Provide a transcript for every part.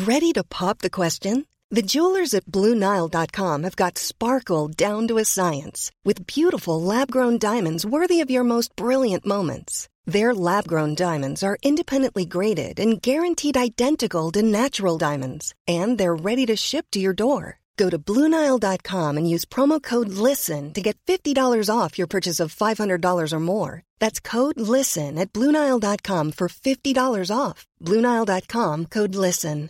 Ready to pop the question? The jewelers at BlueNile.com have got sparkle down to a science with beautiful lab-grown diamonds worthy of your most brilliant moments. Their lab-grown diamonds are independently graded and guaranteed identical to natural diamonds, and they're ready to ship to your door. Go to BlueNile.com and use promo code LISTEN to get $50 off your purchase of $500 or more. That's code LISTEN at BlueNile.com for $50 off. BlueNile.com, code LISTEN.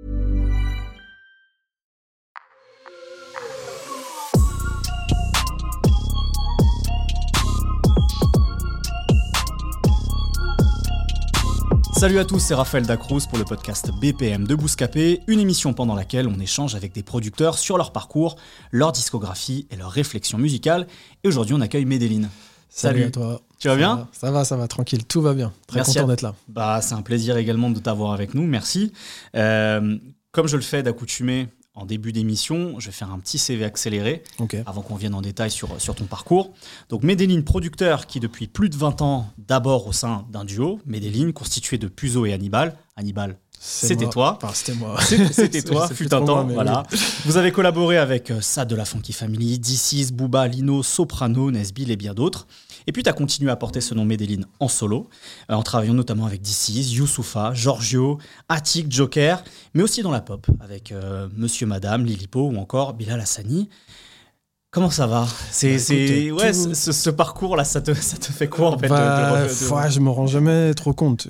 Salut à tous, c'est Raphaël Dacruz pour le podcast BPM de Bouscapé, une émission pendant laquelle on échange avec des producteurs sur leur parcours, leur discographie et leurs réflexions musicales. Et aujourd'hui, on accueille Medellin. Salut à toi. Tu vas bien ? Ça va, tranquille, tout va bien. Très content d'être là. C'est un plaisir également de t'avoir avec nous, merci. Comme je le fais d'accoutumée en début d'émission, je vais faire un petit CV accéléré avant qu'on vienne en détail sur ton parcours. Donc Medellin, producteur qui depuis plus de 20 ans, d'abord au sein d'un duo, Medellin, constitué de Puzo et Hannibal. Hannibal, c'était toi. Enfin, c'était moi. C'était toi, fut un temps. Voilà. Oui. Vous avez collaboré avec Sad de la Funky Family, D6, Booba, Lino, Soprano, Nesbill et bien d'autres. Et puis tu as continué à porter ce nom Medellin en solo, en travaillant notamment avec D6, Youssoupha, Giorgio, Attic, Joker, mais aussi dans la pop, avec Monsieur Madame, Lilipo ou encore Bilal Hassani. Comment ça va ? Ce parcours-là, ça te fait quoi en fait Je me rends jamais trop compte.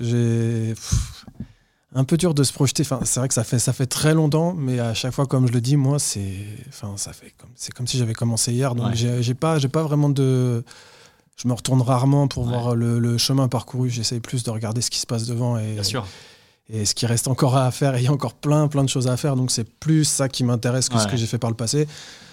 Un peu dur de se projeter. Enfin, c'est vrai que ça fait très longtemps, mais à chaque fois, comme je le dis, moi, c'est comme si j'avais commencé hier. Donc j'ai pas vraiment de. Je me retourne rarement pour voir le chemin parcouru. J'essaye plus de regarder ce qui se passe devant et ce qui reste encore à faire. Il y a encore plein de choses à faire. Donc c'est plus ça qui m'intéresse que ce que j'ai fait par le passé.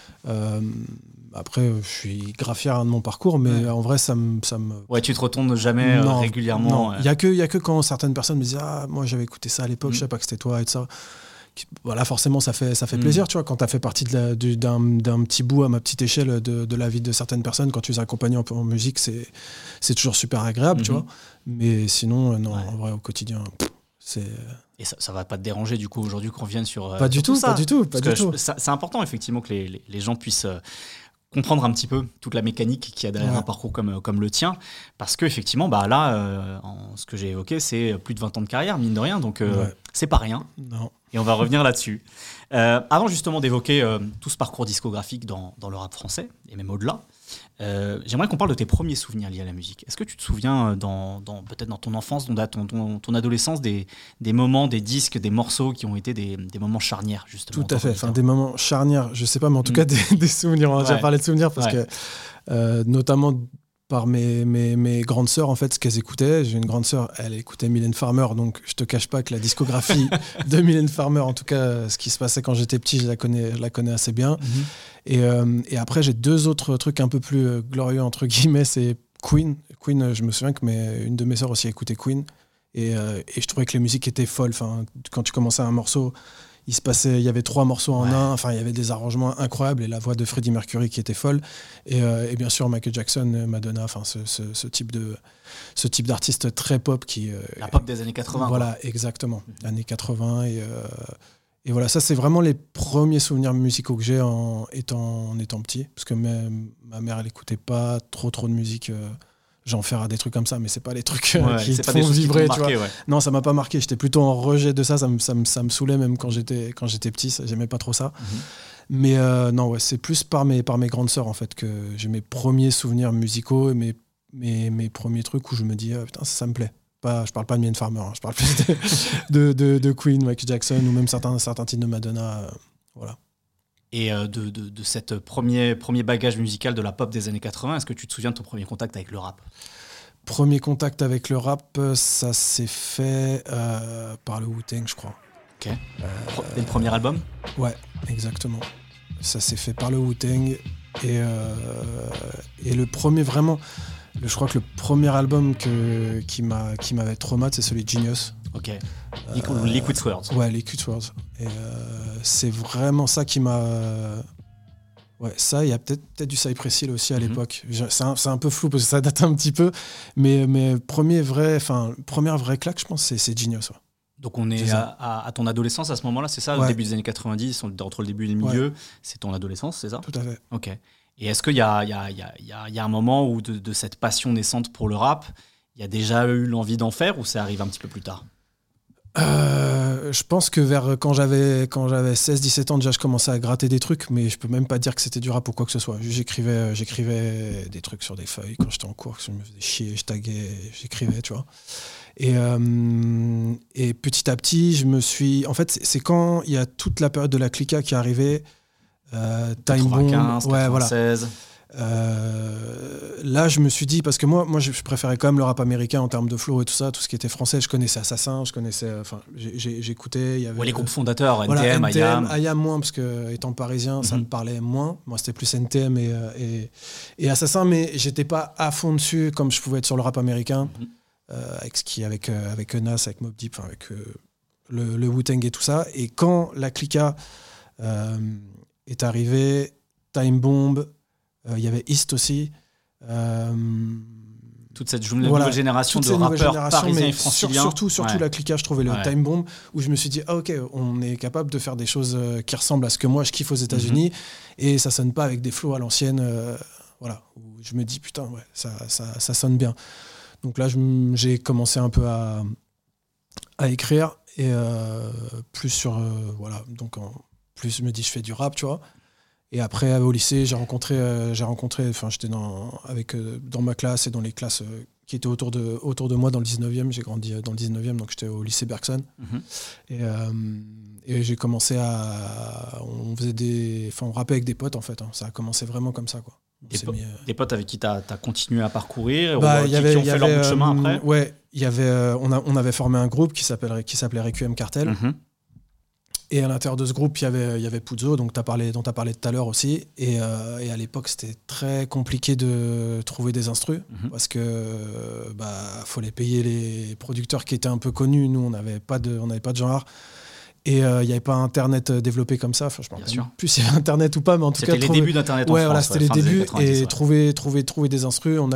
Après, je suis grave fier de mon parcours, mais en vrai, ça me... Ouais, tu te retournes jamais régulièrement. Non, il y a que quand certaines personnes me disent « Ah, moi j'avais écouté ça à l'époque, je savais pas que c'était toi » et tout ça. Voilà, forcément, ça fait plaisir, tu vois, quand tu as fait partie d'un petit bout à ma petite échelle de la vie de certaines personnes, quand tu les accompagnes en musique, c'est toujours super agréable, tu vois. Mais sinon, en vrai, au quotidien, c'est... Et ça va pas te déranger, du coup, aujourd'hui, qu'on revienne sur Pas du tout. C'est important, effectivement, que les gens puissent... comprendre un petit peu toute la mécanique qu'il y a derrière un parcours comme le tien, parce qu'effectivement, ce que j'ai évoqué, c'est plus de 20 ans de carrière, mine de rien, donc c'est pas rien. Non. Et on va revenir là-dessus. Avant justement d'évoquer tout ce parcours discographique dans le rap français, et même au-delà, j'aimerais qu'on parle de tes premiers souvenirs liés à la musique. Est-ce que tu te souviens, peut-être dans ton enfance, dans ton adolescence, des moments, des disques, des morceaux qui ont été des moments charnières, justement? Tout à fait, des moments charnières, je sais pas, mais en tout cas des souvenirs. On a déjà parlé de souvenirs parce que, notamment par mes grandes sœurs, en fait, ce qu'elles écoutaient. J'ai une grande sœur, elle écoutait Mylène Farmer, donc je te cache pas que la discographie de Mylène Farmer, en tout cas, ce qui se passait quand j'étais petit, je la connais assez bien. Et après, j'ai deux autres trucs un peu plus glorieux, entre guillemets, c'est Queen. Queen, je me souviens que une de mes sœurs aussi écoutait Queen. Et je trouvais que les musiques étaient folles. Enfin, quand tu commençais un morceau, il y avait 3 morceaux en un. Enfin, il y avait des arrangements incroyables et la voix de Freddie Mercury qui était folle. Et bien sûr, Michael Jackson, Madonna, enfin, ce type d'artiste très pop qui... la pop des années 80. Voilà, exactement. Années 80 et voilà, ça c'est vraiment les premiers souvenirs musicaux que j'ai en étant petit, parce que ma mère elle écoutait pas trop de musique, j'en ferai des trucs comme ça, mais c'est pas les trucs qui te font vibrer, tu vois. Non, ça m'a pas marqué, j'étais plutôt en rejet de ça, ça me saoulait même quand j'étais petit, j'aimais pas trop ça. Mais c'est plus par mes grandes sœurs en fait que j'ai mes premiers souvenirs musicaux et mes premiers trucs où je me dis putain ça me plaît. Je parle pas de Mylène Farmer, je parle plus de Queen, Michael Jackson ou même certains titres de Madonna. Voilà. Et de cette premier bagage musical de la pop des années 80, est-ce que tu te souviens de ton premier contact avec le rap ? Premier contact avec le rap, ça s'est fait par le Wu-Tang, je crois. Ok. Dès le premier album ? Ouais, exactement. Ça s'est fait par le Wu-Tang. Et le premier vraiment... Je crois que le premier album qui m'avait traumatisé, c'est celui de Genius. Ok. Liquid Swords. Ouais, Liquid Swords. Et c'est vraiment ça qui m'a... Ouais, ça, il y a peut-être du Cypress Hill aussi à l'époque. C'est un peu flou parce que ça date un petit peu. Mais première vraie claque, je pense, c'est Genius. Ouais. Donc on est à ton adolescence à ce moment-là, c'est ça, au début des années 90, entre le début et le milieu, c'est ton adolescence, c'est ça ? Tout à fait. Ok. Et est-ce qu'il y a un moment où de cette passion naissante pour le rap, il y a déjà eu l'envie d'en faire ou ça arrive un petit peu plus tard ? Je pense que quand j'avais 16-17 ans, déjà je commençais à gratter des trucs, mais je peux même pas dire que c'était du rap ou quoi que ce soit. J'écrivais des trucs sur des feuilles quand j'étais en cours, je me faisais chier, je taguais, j'écrivais, tu vois. Et petit à petit, en fait, c'est quand il y a toute la période de la Clica qui est arrivée, Time Bomb, 96. Là, je me suis dit, parce que moi je préférais quand même le rap américain en termes de flow et tout ça, tout ce qui était français. Je connaissais Assassin, j'écoutais. Il y avait les groupes fondateurs, NTM, IAM moins, parce que étant parisien, ça me parlait moins. Moi, c'était plus NTM et Assassin, mais j'étais pas à fond dessus comme je pouvais être sur le rap américain, avec Nas, avec Mobb Deep, avec le Wu-Tang et tout ça. Et quand la Clica est arrivée, Time Bomb. Il y avait East aussi. Toute cette nouvelle génération de rappeurs parisiens et franciliens. Surtout la Clica, je trouvais le Time Bomb, où je me suis dit, ok, on est capable de faire des choses qui ressemblent à ce que moi je kiffe aux États-Unis, et ça sonne pas avec des flows à l'ancienne. Où je me dis, putain, ça sonne bien. Donc là, j'ai commencé un peu à écrire, et plus sur. Donc plus je me dis, je fais du rap, tu vois. Et après, au lycée, j'étais dans ma classe et dans les classes qui étaient autour de moi dans le 19e. J'ai grandi dans le 19e, donc j'étais au lycée Bergson. Et j'ai commencé on rappait avec des potes, en fait. Hein. Ça a commencé vraiment comme ça, quoi. Des potes avec qui tu as continué à parcourir, qui ont fait leur bout de chemin après. Ouais, on avait formé un groupe qui s'appelait Requiem Cartel. Et à l'intérieur de ce groupe, il y avait Puzo, dont tu as parlé tout à l'heure aussi. Et à l'époque, c'était très compliqué de trouver des instrus, parce que fallait payer les producteurs qui étaient un peu connus. Nous, on n'avait pas de genre. Et il n'y avait pas Internet développé comme ça. Enfin, je ne sais pas plus s'il y avait Internet ou pas, mais en tout cas... C'était les débuts d'Internet en France. C'était les débuts. Et trouver des instrus, on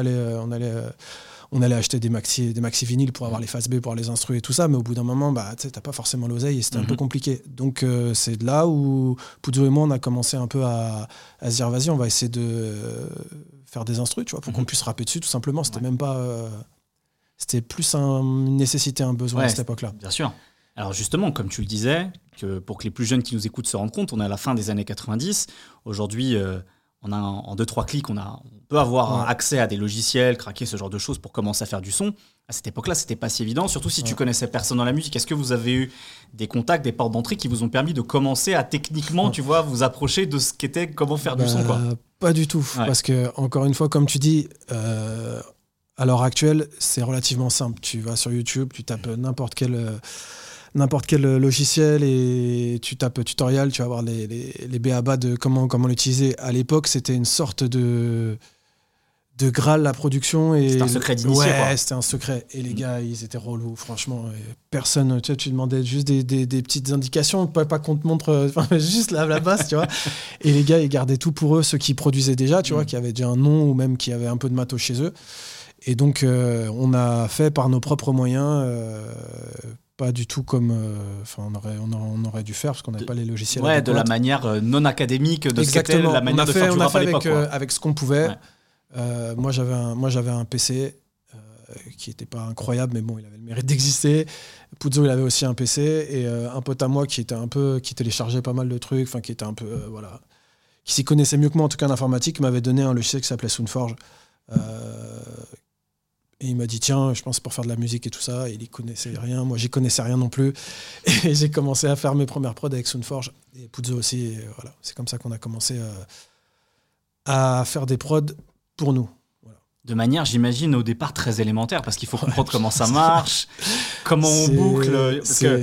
allait acheter des maxi vinyles pour avoir les faces B, pour avoir les instrus et tout ça, mais au bout d'un moment, tu n'as pas forcément l'oseille et c'était un peu compliqué. Donc c'est de là où Puzo et moi, on a commencé un peu à se dire, vas-y, on va essayer de faire des instrus, tu vois, pour qu'on puisse rapper dessus, tout simplement. C'était même pas... c'était plus une nécessité, un besoin à cette époque-là. Bien sûr. Alors justement, comme tu le disais, pour que les plus jeunes qui nous écoutent se rendent compte, on est à la fin des années 90. Aujourd'hui... en 2-3 clics, on peut avoir accès à des logiciels, craquer ce genre de choses pour commencer à faire du son. À cette époque-là, c'était pas si évident, surtout si tu connaissais personne dans la musique. Est-ce que vous avez eu des contacts, des portes d'entrée qui vous ont permis de commencer à techniquement, vous approcher de ce qu'était comment faire du son, quoi ? Pas du tout, parce que encore une fois, comme tu dis, à l'heure actuelle, c'est relativement simple. Tu vas sur YouTube, tu tapes n'importe quel logiciel et tu tapes tutoriel, tu vas voir les b.a.-ba de comment l'utiliser. À l'époque, c'était une sorte de Graal, la production. C'était un secret d'initié, quoi. Ouais, c'était un secret. Et les gars, ils étaient relous, franchement. Personne, tu demandais juste des petites indications, pas qu'on te montre, juste la base, tu vois. Et les gars, ils gardaient tout pour eux, ceux qui produisaient déjà, tu vois, qui avaient déjà un nom ou même qui avaient un peu de matos chez eux. Et donc, on a fait par nos propres moyens... pas du tout comme on aurait dû faire parce qu'on n'avait pas les logiciels de la manière non académique de ce qu'était la manière de faire du rap à l'époque. Avec ce qu'on pouvait. Moi j'avais un PC qui n'était pas incroyable, mais bon, il avait le mérite d'exister. Puzo, il avait aussi un PC et un pote à moi qui téléchargeait pas mal de trucs, qui était un peu qui s'y connaissait mieux que moi en tout cas en informatique, m'avait donné un logiciel qui s'appelait Soundforge. Et il m'a dit, tiens, je pense pour faire de la musique et tout ça. Il y connaissait rien. Moi, j'y connaissais rien non plus. Et j'ai commencé à faire mes premières prods avec Soundforge. Et Puzo aussi. Et voilà. C'est comme ça qu'on a commencé à faire des prods pour nous. Voilà. De manière, j'imagine, au départ, très élémentaire. Parce qu'il faut comprendre comment ça marche, comment on boucle.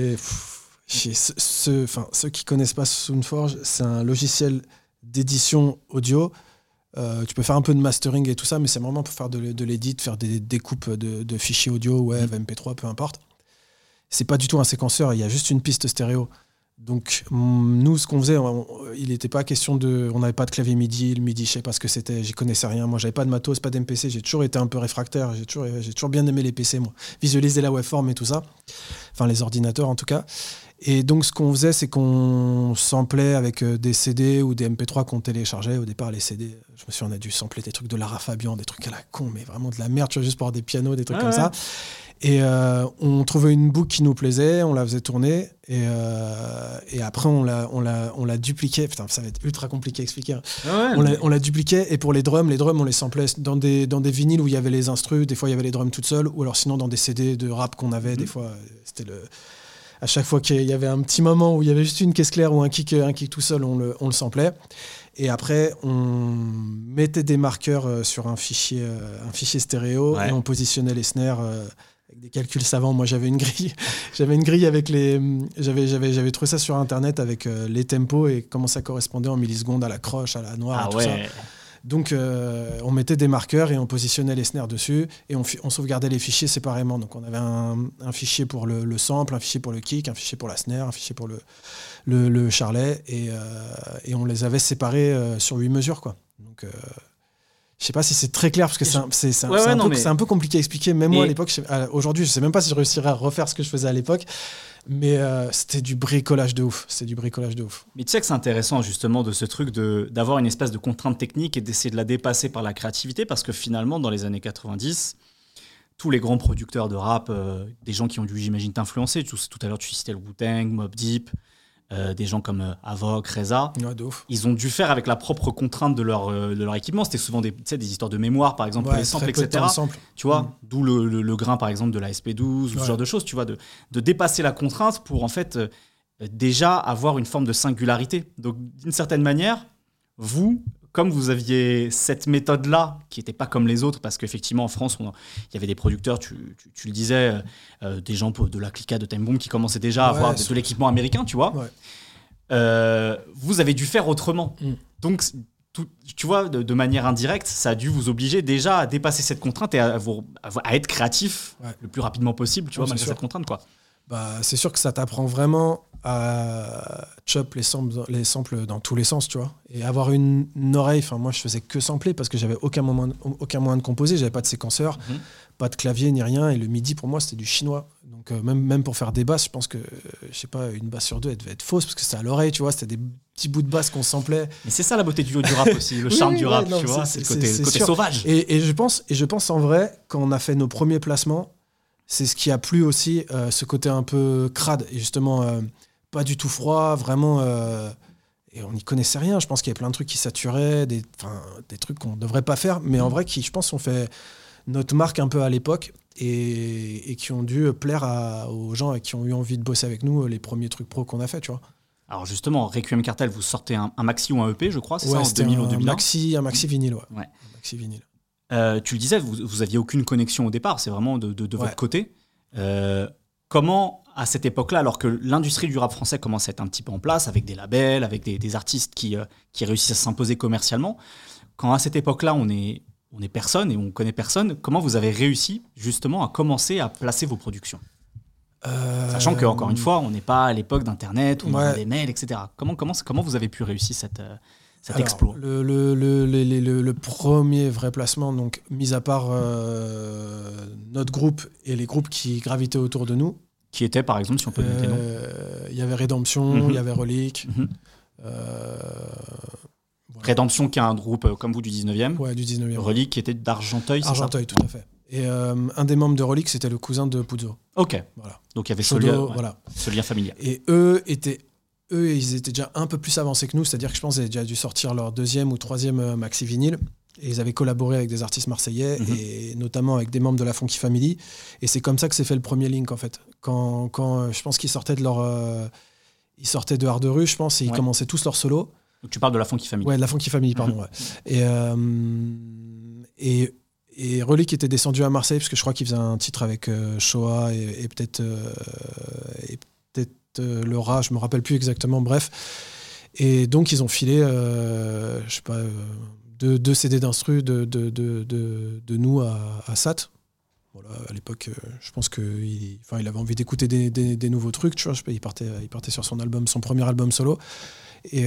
Ceux qui connaissent pas Soundforge, c'est un logiciel d'édition audio. Tu peux faire un peu de mastering et tout ça, mais c'est vraiment pour faire de l'édit, faire des découpes de fichiers audio, MP3, peu importe. C'est pas du tout un séquenceur, il y a juste une piste stéréo. Donc, nous, ce qu'on faisait, il n'était pas question de... On n'avait pas de clavier MIDI. Le MIDI, je ne sais pas ce que c'était. J'y connaissais rien. Moi, je n'avais pas de matos, pas d'MPC. J'ai toujours été un peu réfractaire. J'ai toujours bien aimé les PC, moi. Visualiser la waveform et tout ça. Enfin, les ordinateurs, en tout cas. Et donc, ce qu'on faisait, c'est qu'on samplait avec des CD ou des MP3 qu'on téléchargeait. Au départ, les CD, je me souviens, on a dû sampler des trucs de Lara Fabian, des trucs à la con, mais vraiment de la merde, tu vois, juste pour avoir des pianos, des trucs comme ça. Et on trouvait une boucle qui nous plaisait, on la faisait tourner, et après on la dupliquait. Putain, ça va être ultra compliqué à expliquer. On la dupliquait, et pour les drums, on les samplait dans des vinyles où il y avait les instrus, des fois il y avait les drums toutes seules, ou alors sinon dans des CD de rap qu'on avait, des fois c'était à chaque fois qu'il y avait un petit moment où il y avait juste une caisse claire ou un kick tout seul, on le samplait. Et après, on mettait des marqueurs sur un fichier stéréo, et on positionnait les snares avec des calculs savants. Moi, j'avais une grille avec les... J'avais trouvé ça sur Internet avec les tempos et comment ça correspondait en millisecondes à la croche, à la noire, tout ça. Donc, on mettait des marqueurs et on positionnait les snares dessus, et on sauvegardait les fichiers séparément. Donc, on avait un fichier pour le sample, un fichier pour le kick, un fichier pour la snare, un fichier pour le charlet, et on les avait séparés sur 8 mesures, quoi. Donc, je sais pas si c'est très clair, parce que c'est un peu compliqué à expliquer. Même moi, à l'époque, aujourd'hui, je sais même pas si je réussirais à refaire ce que je faisais à l'époque. Mais c'était du bricolage de ouf. Mais tu sais que c'est intéressant justement de ce truc d'avoir une espèce de contrainte technique et d'essayer de la dépasser par la créativité, parce que finalement, dans les années 90, tous les grands producteurs de rap, des gens qui ont dû, j'imagine, t'influencer, tout à l'heure tu citais le Wu-Tang, Mobb Deep, des gens comme Avoc, Reza, ils ont dû faire avec la propre contrainte de leur équipement. C'était souvent des histoires de mémoire, par exemple, pour les samples, etc. Tu vois, d'où le grain, par exemple, de la SP12, ou ce genre de choses, tu vois, de dépasser la contrainte pour, en fait, déjà avoir une forme de singularité. Donc, d'une certaine manière, vous, comme vous aviez cette méthode-là, qui n'était pas comme les autres, parce qu'effectivement, en France, il y avait des producteurs, tu le disais, des gens de la clica de Time Bomb qui commençaient déjà à avoir de l'équipement américain, tu vois. Vous avez dû faire autrement. Donc, tu vois, de manière indirecte, ça a dû vous obliger déjà à dépasser cette contrainte et à être créatif le plus rapidement possible, tu vois, malgré cette contrainte, quoi. Bah, c'est sûr que ça t'apprend vraiment à chop les samples dans tous les sens, tu vois, et avoir une oreille. Enfin, moi, je faisais que sampler parce que j'avais aucun moyen de composer. J'avais pas de séquenceur, pas de clavier ni rien, et le MIDI pour moi c'était du chinois. Donc même pour faire des basses, je pense que je sais pas, une basse sur deux elle devait être fausse parce que c'était à l'oreille, tu vois, c'était des petits bouts de basse qu'on samplait. Mais c'est ça la beauté du rap aussi, le charme du rap, tu vois, c'est le côté sauvage. Et je pense en vrai, quand on a fait nos premiers placements, c'est ce qui a plu aussi, ce côté un peu crade, et justement pas du tout froid, vraiment. Et on n'y connaissait rien. Je pense qu'il y avait plein de trucs qui saturaient, des trucs qu'on ne devrait pas faire, mais en vrai, qui, je pense, ont fait notre marque un peu à l'époque et qui ont dû plaire aux gens qui ont eu envie de bosser avec nous, les premiers trucs pro qu'on a fait, tu vois. Alors justement, Requiem Cartel, vous sortez un maxi ou un EP, je crois, c'est ça, en 2000 ou 2001 un maxi vinyle, ouais. Un maxi vinyle. Tu le disais, vous aviez aucune connexion au départ, c'est vraiment de votre côté. Comment, à cette époque-là, alors que l'industrie du rap français commence à être un petit peu en place, avec des labels, avec des artistes qui réussissent à s'imposer commercialement, quand à cette époque-là, on est personne et on connaît personne, comment vous avez réussi justement à commencer à placer vos productions ? Sachant qu'encore une fois, on n'est pas à l'époque d'Internet, où on a des mails, etc. Comment vous avez pu réussir cet exploit ? Le premier vrai placement, donc mis à part notre groupe et les groupes qui gravitaient autour de nous. Qui étaient, par exemple, si on peut noter non ? Il y avait Rédemption, il y avait Relique. Voilà. Rédemption, qui est un groupe comme vous du 19e. Ouais, du 19e. Relique, qui était d'Argenteuil, c'est ça ? Argenteuil, tout à fait. Et un des membres de Relique, c'était le cousin de Puzo. Ok. Voilà. Donc il y avait ce lien familial. Et eux, ils étaient déjà un peu plus avancés que nous, c'est-à-dire que je pense qu'ils avaient déjà dû sortir leur deuxième ou troisième maxi vinyle. Et ils avaient collaboré avec des artistes marseillais, et notamment avec des membres de la Funky Family. Et c'est comme ça que s'est fait le premier link, en fait. Quand je pense qu'ils sortaient ils sortaient de Hard Rue, je pense, et ils commençaient tous leur solo. Donc tu parles de la Funky Family. Ouais, de la Funky Family, pardon. Ouais. Et Relique était descendu à Marseille, parce que je crois qu'il faisait un titre avec Shoah et peut-être Laura, je me rappelle plus exactement, bref. Et donc ils ont filé, je sais pas, deux CD d'instru de nous à SAT. Voilà, à l'époque, je pense qu'il avait envie d'écouter des nouveaux trucs, tu vois. Il partait sur son premier album solo. Et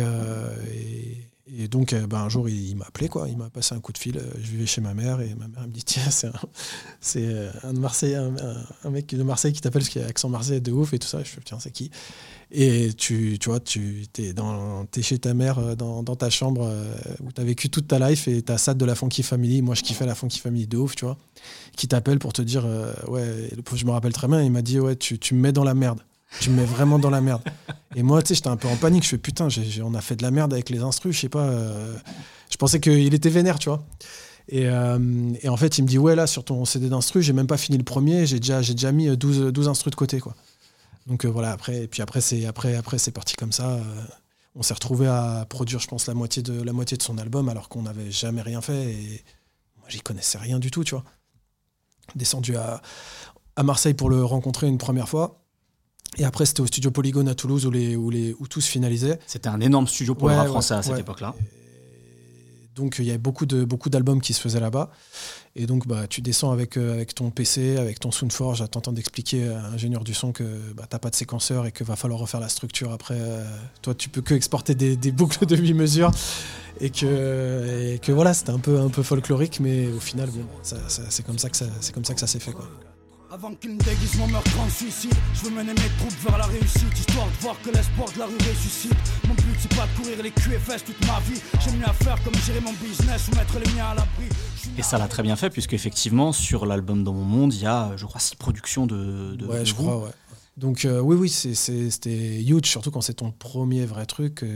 donc, un jour, il m'a appelé, quoi. Il m'a passé un coup de fil. Je vivais chez ma mère et ma mère elle me dit tiens, c'est un de Marseille, un mec de Marseille qui t'appelle parce qu'il a accent marseillais de ouf et tout ça. Je fais tiens, c'est qui? Et tu vois, t'es chez ta mère dans ta chambre où t'as vécu toute ta life et t'as Sad de la Funky Family. Moi, je kiffais la Funky Family de ouf, tu vois. Qui t'appelle pour te dire ouais, je me rappelle très bien, il m'a dit ouais, tu me mets dans la merde. Tu me mets vraiment dans la merde. Et moi, tu sais, j'étais un peu en panique. Je fais putain, on a fait de la merde avec les instrus, je sais pas. Je pensais qu'il était vénère, tu vois. Et en fait, il me dit ouais, là, sur ton CD d'instru, j'ai même pas fini le premier, j'ai déjà mis 12 instrus de côté, quoi. Donc voilà, après c'est parti comme ça. On s'est retrouvé à produire, je pense, la moitié de son album, alors qu'on n'avait jamais rien fait. Et moi, j'y connaissais rien du tout, tu vois. Descendu à Marseille pour le rencontrer une première fois. Et après, c'était au studio Polygone à Toulouse où tout se finalisait. C'était un énorme studio pour le rap français à cette époque-là. Donc, il y avait beaucoup d'albums qui se faisaient là-bas. Et donc, tu descends avec ton PC, avec ton Soundforge, t'entends d'expliquer à l'ingénieur du son que t'as pas de séquenceur et qu'il va falloir refaire la structure. Après, toi, tu peux que exporter des boucles de 8 mesures. Et que voilà, c'était un peu folklorique, mais au final, bon, c'est comme ça que ça s'est fait, quoi. Avant qu'une déguisement meurtre en suicide, je veux mener mes troupes vers la réussite, histoire de voir que l'espoir de la rue ressuscite. Mon but c'est pas de courir les culs et fesses toute ma vie. J'ai mieux à faire comme gérer mon business ou mettre les miens à l'abri. Et ça l'a très bien fait, puisque effectivement sur l'album Dans mon monde, il y a, je crois, 6 productions de je crois, ouais. Donc oui, c'était huge, surtout quand c'est ton premier vrai truc.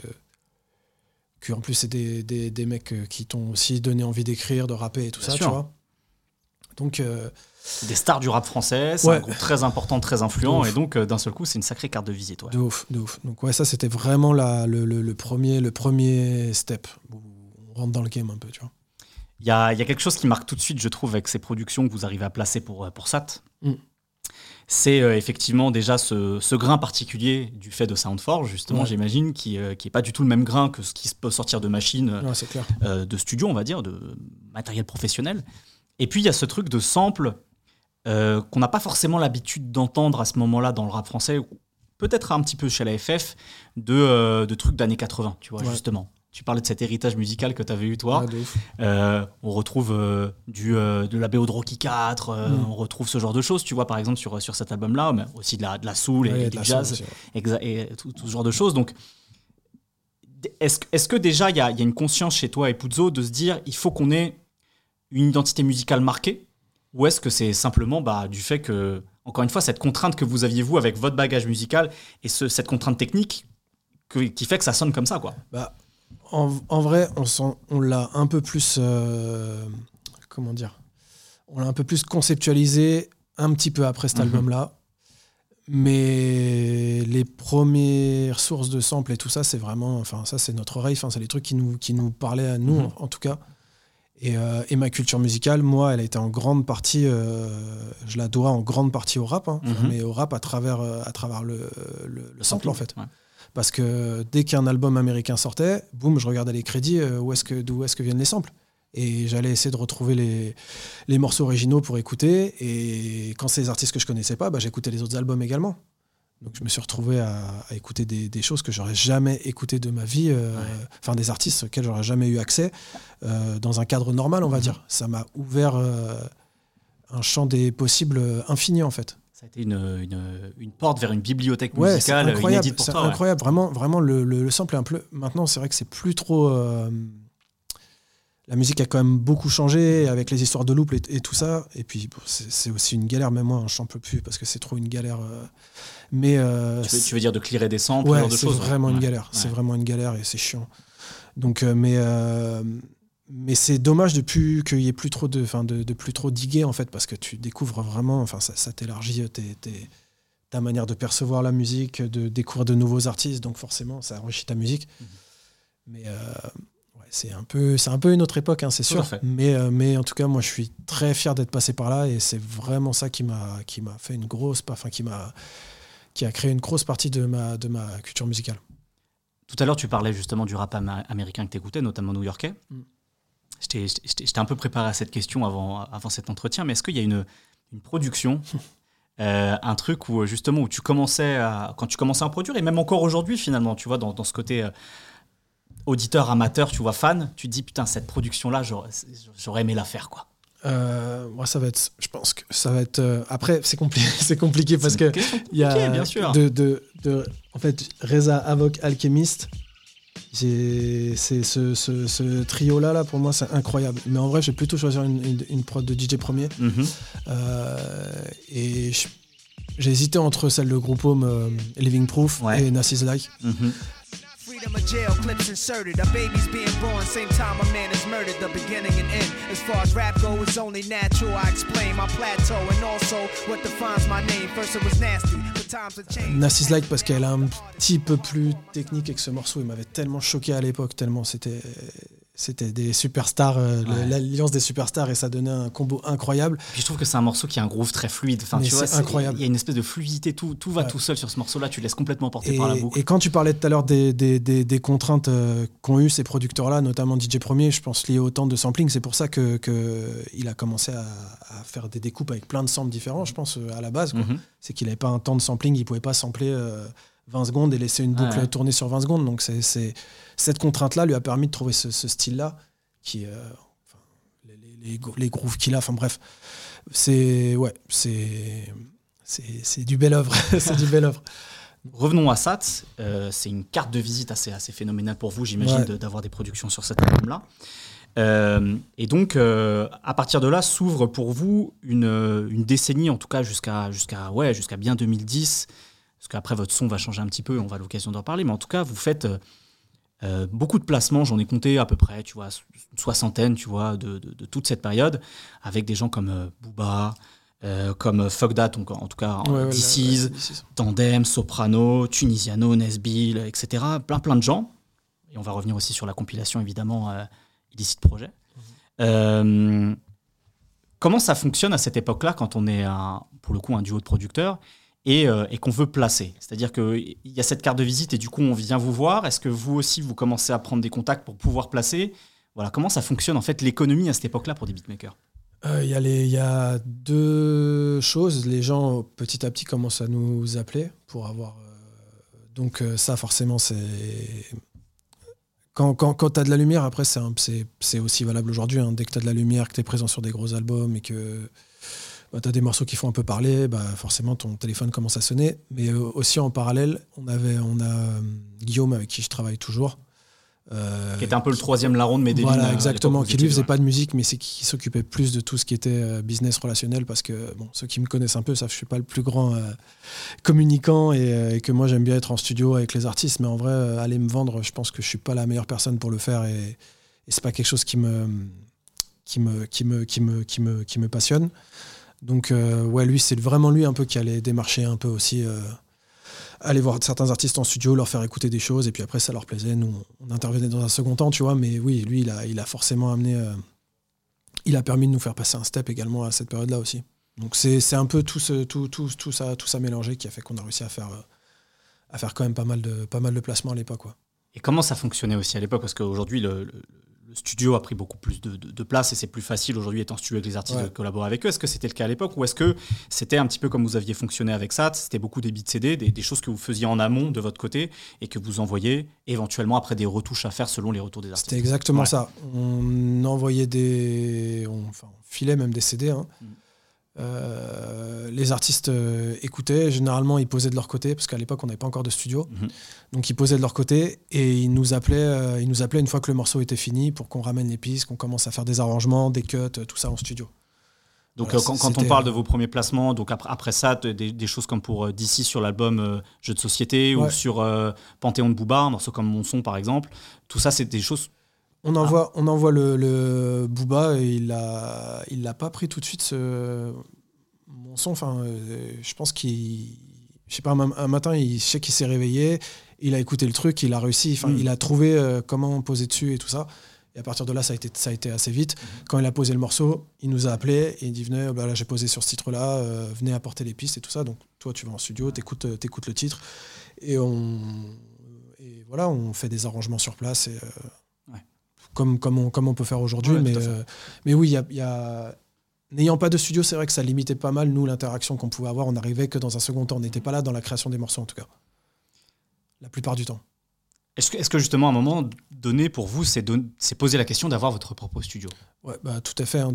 Que en plus c'est des mecs qui t'ont aussi donné envie d'écrire, de rapper et tout bien ça, sûr. Tu vois. Donc des stars du rap français, c'est un groupe très important, très influent, et donc d'un seul coup, c'est une sacrée carte de visite. Ouais. De ouf. Donc ouais, ça c'était vraiment le premier step. On rentre dans le game un peu, tu vois. Il y a quelque chose qui marque tout de suite, je trouve, avec ces productions que vous arrivez à placer pour SAT. C'est effectivement déjà ce grain particulier du fait de Soundforge, justement, j'imagine, qui est pas du tout le même grain que ce qui peut sortir de machines, c'est clair. De studio, on va dire, de matériel professionnel. Et puis il y a ce truc de sample qu'on n'a pas forcément l'habitude d'entendre à ce moment-là dans le rap français, ou peut-être un petit peu chez la FF, de trucs d'années 80, tu vois, justement. Tu parlais de cet héritage musical que tu avais eu, toi. On retrouve de la BO de Rocky IV, on retrouve ce genre de choses, tu vois, par exemple, sur cet album-là, mais aussi de la soul et du jazz, aussi, et tout ce genre de choses. Donc, est-ce que déjà, il y a une conscience chez toi et Puzo de se dire, il faut qu'on ait une identité musicale marquée, ou est-ce que c'est simplement du fait que, encore une fois, cette contrainte que vous aviez, vous, avec votre bagage musical, et cette contrainte technique qui fait que ça sonne comme ça, quoi. En vrai, on l'a un peu plus... comment dire ? On l'a un peu plus conceptualisé un petit peu après cet album-là. Mais les premières sources de samples et tout ça, c'est vraiment... Enfin, ça, c'est notre oreille. Enfin, c'est les trucs qui nous parlaient à nous, en tout cas. Et ma culture musicale, moi, elle a été en grande partie... je la dois en grande partie au rap. Mais au rap à travers le sample, en fait. Ouais. Parce que dès qu'un album américain sortait, boum, je regardais les crédits, d'où est-ce que viennent les samples. Et j'allais essayer de retrouver les morceaux originaux pour écouter. Et quand c'est des artistes que je connaissais pas, j'écoutais les autres albums également. Donc je me suis retrouvé à écouter des choses que j'aurais jamais écoutées de ma vie, enfin des artistes auxquels j'aurais jamais eu accès, dans un cadre normal, on va dire. Ça m'a ouvert un champ des possibles infini, en fait. Ça a été une porte vers une bibliothèque musicale inédite pour toi. C'est incroyable, vraiment le sample est un peu... Maintenant, c'est vrai que c'est plus trop... La musique a quand même beaucoup changé avec les histoires de loop et tout ça. Et puis, c'est aussi une galère, même moi, j'en peux plus parce que c'est trop une galère. Mais tu veux dire de clearer des samples, ce genre de choses. C'est vraiment une galère. C'est vraiment une galère et c'est chiant. Donc, mais c'est dommage qu'il y ait plus trop de plus trop diguer, en fait, parce que tu découvres vraiment, enfin ça t'élargit ta manière de percevoir la musique, de découvrir de nouveaux artistes, donc forcément ça enrichit ta musique. Mais c'est un peu une autre époque, c'est sûr. Mais en tout cas, moi je suis très fier d'être passé par là et c'est vraiment ça qui m'a fait une grosse, qui a créé une grosse partie de ma culture musicale. Tout à l'heure, tu parlais justement du rap américain que tu écoutais, notamment new-yorkais. j'étais un peu préparé à cette question avant cet entretien, mais est-ce qu'il y a une production, un truc où justement quand tu commençais à en produire, et même encore aujourd'hui finalement, tu vois, dans ce côté auditeur, amateur, tu vois, fan, tu te dis putain, cette production-là, j'aurais aimé la faire, quoi. Moi, je pense que ça va être. Après, c'est compliqué parce que il y a bien sûr. En fait, Reza, Avoc, Alchemist. C'est ce trio-là, pour moi, c'est incroyable. Mais en vrai, je vais plutôt choisir une prod de DJ Premier. Et j'ai hésité entre celle de Group Home, Living Proof, et Nassis Like. Freedom of jail clips inserted. A baby's being born, same time a man is murdered. The beginning and end. As far as rap go, it's only natural. I explain my plateau and also what defines my name. First it was nasty, but times have changed. Nassis Like parce qu'elle est un petit peu plus technique et que ce morceau, il m'avait tellement choqué à l'époque, tellement c'était des superstars, l'alliance des superstars, et ça donnait un combo incroyable. Puis je trouve que c'est un morceau qui a un groove très fluide. Enfin, tu vois, c'est incroyable. Il y a une espèce de fluidité, tout va tout seul sur ce morceau-là, tu laisses complètement porter par la boucle. Et quand tu parlais tout à l'heure des contraintes qu'ont eu ces producteurs-là, notamment DJ Premier, je pense liées au temps de sampling, c'est pour ça qu'il a commencé à faire des découpes avec plein de samples différents, je pense, à la base. C'est qu'il n'avait pas un temps de sampling, il ne pouvait pas sampler 20 secondes et laisser une boucle tourner sur 20 secondes. Donc cette contrainte-là lui a permis de trouver ce style-là, qui les grooves qu'il a. Enfin bref, c'est du bel œuvre. C'est du bel œuvre. Revenons à SAT. C'est une carte de visite assez phénoménale pour vous, j'imagine, d'avoir des productions sur cet album-là. Et donc, à partir de là, s'ouvre pour vous une décennie, en tout cas jusqu'à bien 2010. Parce qu'après, votre son va changer un petit peu, on va avoir l'occasion d'en parler. Mais en tout cas, vous faites beaucoup de placements. J'en ai compté à peu près, tu vois, une soixantaine, tu vois, de toute cette période, avec des gens comme Booba, comme Fuck That, en tout cas, DC's, Tandem, Soprano, Tunisiano, Nesbill, etc. Plein de gens. Et on va revenir aussi sur la compilation, évidemment, Illicit Project. Comment ça fonctionne à cette époque-là, quand on est, pour le coup, un duo de producteurs et qu'on veut placer? C'est-à-dire qu'il y a cette carte de visite et du coup, on vient vous voir. Est-ce que vous aussi, vous commencez à prendre des contacts pour pouvoir placer? Voilà, comment ça fonctionne, en fait, l'économie à cette époque-là pour des beatmakers? Il y a deux choses. Les gens, petit à petit, commencent à nous appeler pour avoir... donc ça, forcément, c'est... Quand tu as de la lumière, après, c'est aussi valable aujourd'hui. Dès que tu as de la lumière, que tu es présent sur des gros albums et que tu as des morceaux qui font un peu parler, forcément, ton téléphone commence à sonner. Mais aussi, en parallèle, on a Guillaume, avec qui je travaille toujours. Qui était un peu le troisième larron de Medellin. Voilà, exactement. Qui lui faisait pas de musique, mais qui s'occupait plus de tout ce qui était business relationnel, parce que ceux qui me connaissent un peu savent que je suis pas le plus grand communicant et que moi j'aime bien être en studio avec les artistes, mais en vrai aller me vendre, je pense que je suis pas la meilleure personne pour le faire et c'est pas quelque chose qui me passionne. Donc lui, c'est vraiment lui un peu qui allait démarcher un peu aussi. Aller voir certains artistes en studio, leur faire écouter des choses, et puis après ça leur plaisait. Nous, on intervenait dans un second temps, tu vois, mais oui, lui, il a forcément amené... il a permis de nous faire passer un step également à cette période-là aussi. Donc c'est un peu tout ça mélangé qui a fait qu'on a réussi à faire quand même pas mal de placements à l'époque, quoi. Et comment ça fonctionnait aussi à l'époque? Parce qu'aujourd'hui, le studio a pris beaucoup plus de place et c'est plus facile aujourd'hui, étant studio avec les artistes, de collaborer avec eux. Est-ce que c'était le cas à l'époque, ou est-ce que c'était un petit peu comme vous aviez fonctionné avec SAT? C'était beaucoup des beats CD, des choses que vous faisiisiez en amont de votre côté et que vous envoyiez éventuellement après des retouches à faire selon les retours des artistes? C'était exactement ça. On envoyait on filait même des CD. Les artistes écoutaient, généralement ils posaient de leur côté, parce qu'à l'époque on n'avait pas encore de studio, donc ils posaient de leur côté et ils nous appelaient une fois que le morceau était fini pour qu'on ramène les pistes, qu'on commence à faire des arrangements, des cuts, tout ça en studio. Donc voilà, quand on parle de vos premiers placements, donc après ça, des choses comme pour DC sur l'album Jeux de société, ou sur Panthéon de Booba, un morceau comme Mon Son par exemple, tout ça c'est des choses... On envoie le Booba et il l'a pas pris tout de suite mon son. Je pense un matin, je sais qu'il s'est réveillé, il a écouté le truc, il a réussi, il a trouvé comment poser dessus et tout ça. Et à partir de là, ça a été assez vite. Quand il a posé le morceau, il nous a appelés et il dit venez, là j'ai posé sur ce titre-là, venez apporter les pistes et tout ça. Donc toi, tu vas en studio, t'écoutes le titre et voilà, on fait des arrangements sur place et comme on peut faire aujourd'hui. Mais oui, il y a... N'ayant pas de studio, c'est vrai que ça limitait pas mal, nous, l'interaction qu'on pouvait avoir. On n'arrivait que dans un second temps. On n'était pas là dans la création des morceaux, en tout cas. La plupart du temps. Est-ce que justement, à un moment donné, pour vous, c'est poser la question d'avoir votre propre studio ? Ouais, tout à fait. Hein.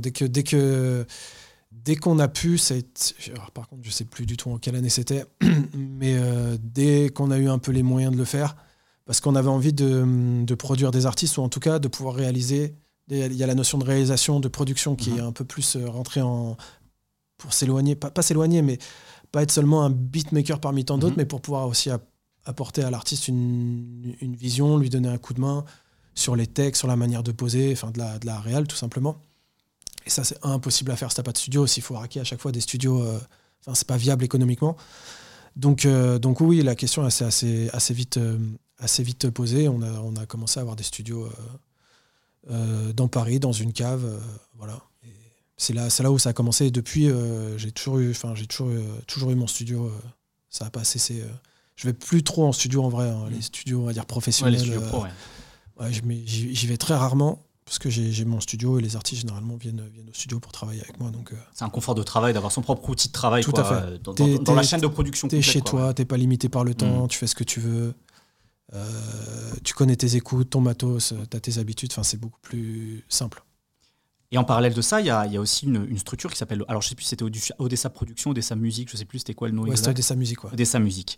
Dès qu'on a pu, alors, par contre, je ne sais plus du tout en quelle année c'était, mais dès qu'on a eu un peu les moyens de le faire, parce qu'on avait envie de produire des artistes, ou en tout cas de pouvoir réaliser... Il y a la notion de réalisation, de production qui est un peu plus rentrée pour s'éloigner, pas s'éloigner, mais pas être seulement un beatmaker parmi tant d'autres, mais pour pouvoir aussi apporter à l'artiste une vision, lui donner un coup de main sur les textes, sur la manière de poser, enfin de la réal tout simplement. Et ça, c'est impossible à faire si t'as pas de studio, s'il faut raquer à chaque fois des studios, c'est pas viable économiquement. Donc oui, la question est assez vite posée. On a commencé à avoir des studios dans Paris, dans une cave, voilà. Et c'est là où ça a commencé. Et depuis, j'ai toujours eu mon studio. Ça n'a pas cessé. Je vais plus trop en studio en vrai, hein, les studios, on va dire professionnels. Ouais, les studios pro, j'y vais très rarement parce que j'ai mon studio et les artistes généralement viennent au studio pour travailler avec moi. Donc, c'est un confort de travail d'avoir son propre outil de travail. Tout à fait. Dans la chaîne de production. T'es chez toi, t'es pas limité par le temps, tu fais ce que tu veux. Tu connais tes écoutes, ton matos, tu as tes habitudes, c'est beaucoup plus simple. Et en parallèle de ça, il y a aussi une structure qui s'appelle, alors je sais plus si c'était Odessa Production, Odessa Musique, je sais plus c'était quoi le nom exact. C'était Odessa Musique. Ouais. Odessa Musique.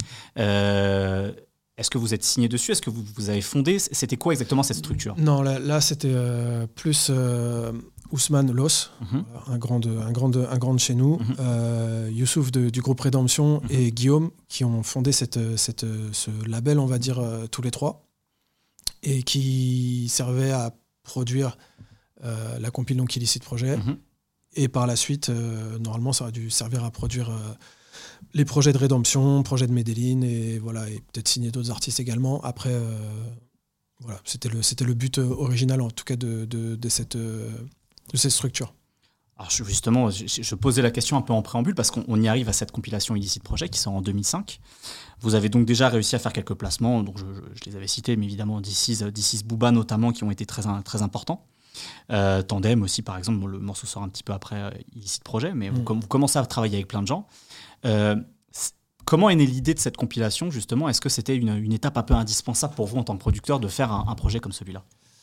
Est-ce que vous êtes signé dessus ? Est-ce que vous avez fondé ? C'était quoi exactement cette structure ? Non, là c'était plus Ousmane Los, un grand de chez nous, Youssouf du groupe Rédemption et Guillaume qui ont fondé ce label, on va dire, tous les trois, et qui servait à produire la compile donc Illicit Project. Et par la suite, normalement, ça aurait dû servir à produire les projets de Rédemption, projets de Medellin, et voilà, et peut-être signer d'autres artistes également. Après, voilà, c'était le but original, en tout cas, de cette structure. Alors justement, je posais la question un peu en préambule parce qu'on y arrive à cette compilation Illicit Project qui sort en 2005. Vous avez donc déjà réussi à faire quelques placements, donc je les avais cités, mais évidemment DC's Booba notamment qui ont été très, très importants. Tandem aussi par exemple, le morceau sort un petit peu après Illicit Project, mais vous commencez à travailler avec plein de gens. Comment est née l'idée de cette compilation justement ? Est-ce que c'était une étape un peu indispensable pour vous en tant que producteur de faire un projet comme celui-là ?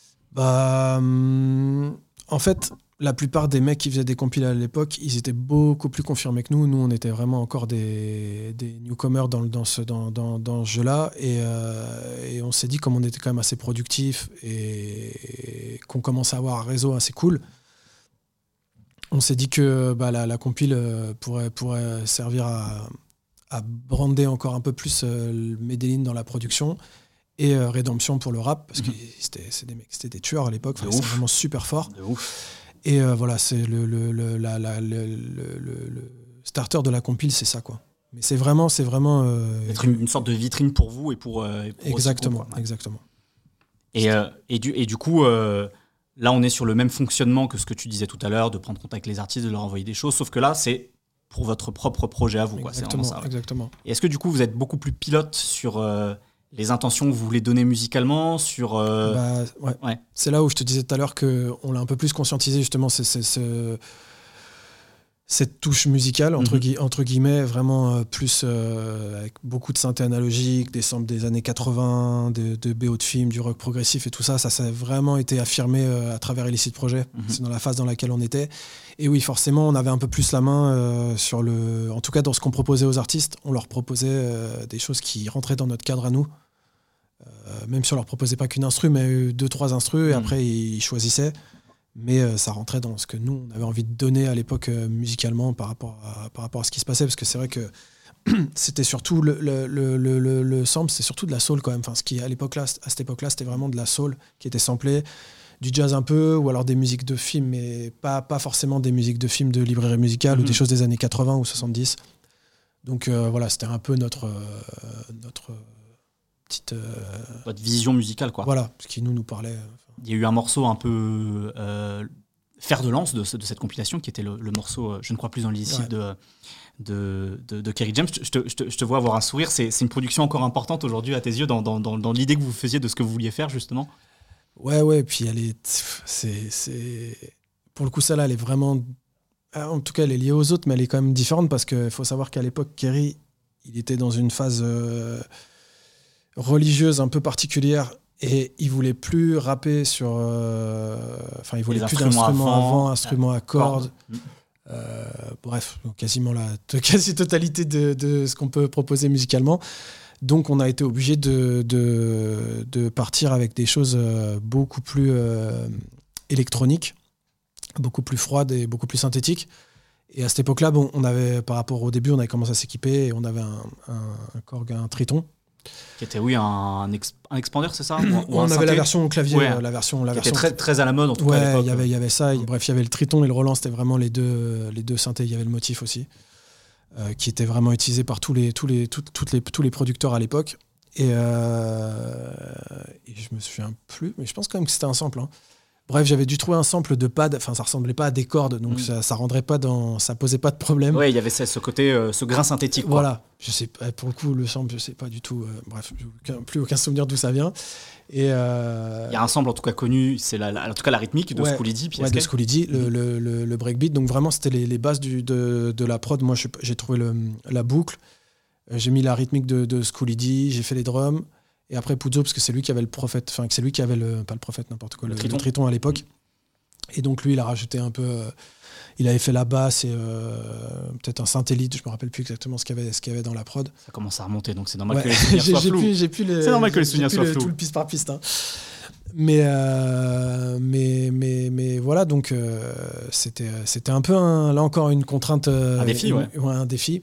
En fait, la plupart des mecs qui faisaient des compiles à l'époque, ils étaient beaucoup plus confirmés que nous. Nous, on était vraiment encore des newcomers dans ce jeu-là. Et on s'est dit, comme on était quand même assez productifs et qu'on commençait à avoir un réseau assez cool, on s'est dit que la compile pourrait servir à brander encore un peu plus Medellin dans la production. Et Rédemption pour le rap, parce que c'était des tueurs à l'époque, c'était vraiment super fort. De ouf. Et voilà, c'est le starter de la compile, c'est ça, quoi. Mais c'est vraiment être une sorte de vitrine pour vous et pour exactement, aussi, exactement. Et du coup, là, on est sur le même fonctionnement que ce que tu disais tout à l'heure, de prendre contact avec les artistes, de leur envoyer des choses, sauf que là, c'est pour votre propre projet à vous, quoi. Exactement, c'est vraiment ça. Exactement. Et est-ce que du coup, vous êtes beaucoup plus pilote sur les intentions que vous voulez donner musicalement sur ouais. C'est là où je te disais tout à l'heure qu'on l'a un peu plus conscientisé, justement, cette touche musicale, entre guillemets, vraiment plus avec beaucoup de synthé analogique, des samples des années 80, de BO de films, du rock progressif et tout ça. Ça a vraiment été affirmé à travers Illicit Project. C'est dans la phase dans laquelle on était. Et oui, forcément, on avait un peu plus la main en tout cas, dans ce qu'on proposait aux artistes, on leur proposait des choses qui rentraient dans notre cadre à nous. Même si on leur proposait pas qu'une instru, mais 2-3 instrus, et après ils choisissaient. Mais ça rentrait dans ce que nous, on avait envie de donner à l'époque musicalement par rapport à ce qui se passait, parce que c'est vrai que c'était surtout le sample, c'est surtout de la soul quand même. Enfin, ce qui à cette époque-là, c'était vraiment de la soul qui était samplée, du jazz un peu, ou alors des musiques de films, mais pas forcément des musiques de films de librairie musicale ou des choses des années 80 ou 70. Donc voilà, c'était un peu notre petite... votre vision musicale, quoi. Voilà, ce qui nous parlait. Il y a eu un morceau un peu fer de lance de cette compilation qui était le morceau Je ne crois plus dans l'illicite de Kerry James. Je te vois avoir un sourire. C'est une production encore importante aujourd'hui à tes yeux dans l'idée que vous faisiez de ce que vous vouliez faire, justement. Ouais, puis pour le coup, celle-là, elle est vraiment... En tout cas, elle est liée aux autres, mais elle est quand même différente parce qu'il faut savoir qu'à l'époque, Kerry, il était dans une phase religieuse un peu particulière et il voulait plus rapper sur... il voulait plus d'instruments avant, instruments à cordes. Bref, donc quasiment la quasi-totalité de ce qu'on peut proposer musicalement. Donc, on a été obligé de partir avec des choses beaucoup plus électroniques, beaucoup plus froide et beaucoup plus synthétique. Et à cette époque-là, on avait, par rapport au début, on avait commencé à s'équiper et on avait un Korg, un Triton. Qui était, un expandeur, c'est ça? On avait la version au clavier, la version qui était très, très à la mode, en tout cas, à l'époque. Il y avait ça. Bref, il y avait le Triton et le Roland, c'était vraiment les deux synthés. Il y avait le motif aussi, qui était vraiment utilisé par tous les producteurs à l'époque. Et je me souviens plus, mais je pense quand même que c'était un sample, hein. Bref, j'avais dû trouver un sample de pad, ça ressemblait pas à des cordes, donc ça rendrait pas ça posait pas de problème. Ouais, il y avait ce côté, ce grain synthétique, quoi. Voilà, je sais pas, pour le coup, le sample, je sais pas du tout, bref, plus aucun souvenir d'où ça vient. Et il y a un sample en tout cas connu, c'est en tout cas la rythmique de Schoolly D. De Schoolly D, le breakbeat, donc vraiment c'était les bases de la prod. Moi j'ai trouvé la boucle, j'ai mis la rythmique de Schoolly D, j'ai fait les drums. Et après Puzo, parce que c'est lui qui avait le prophète, enfin c'est lui qui avait pas le prophète, n'importe quoi, le Triton à l'époque. Et donc lui, il a rajouté un peu, il avait fait la basse et peut-être un synthélyte, je me rappelle plus exactement ce qu'il y avait dans la prod. Ça commence à remonter, donc c'est normal que les souvenirs soient flous. C'est normal que les souvenirs soient flous. Tout le piste par piste. Hein. Mais voilà, donc c'était un peu là encore une contrainte, un défi, un défi.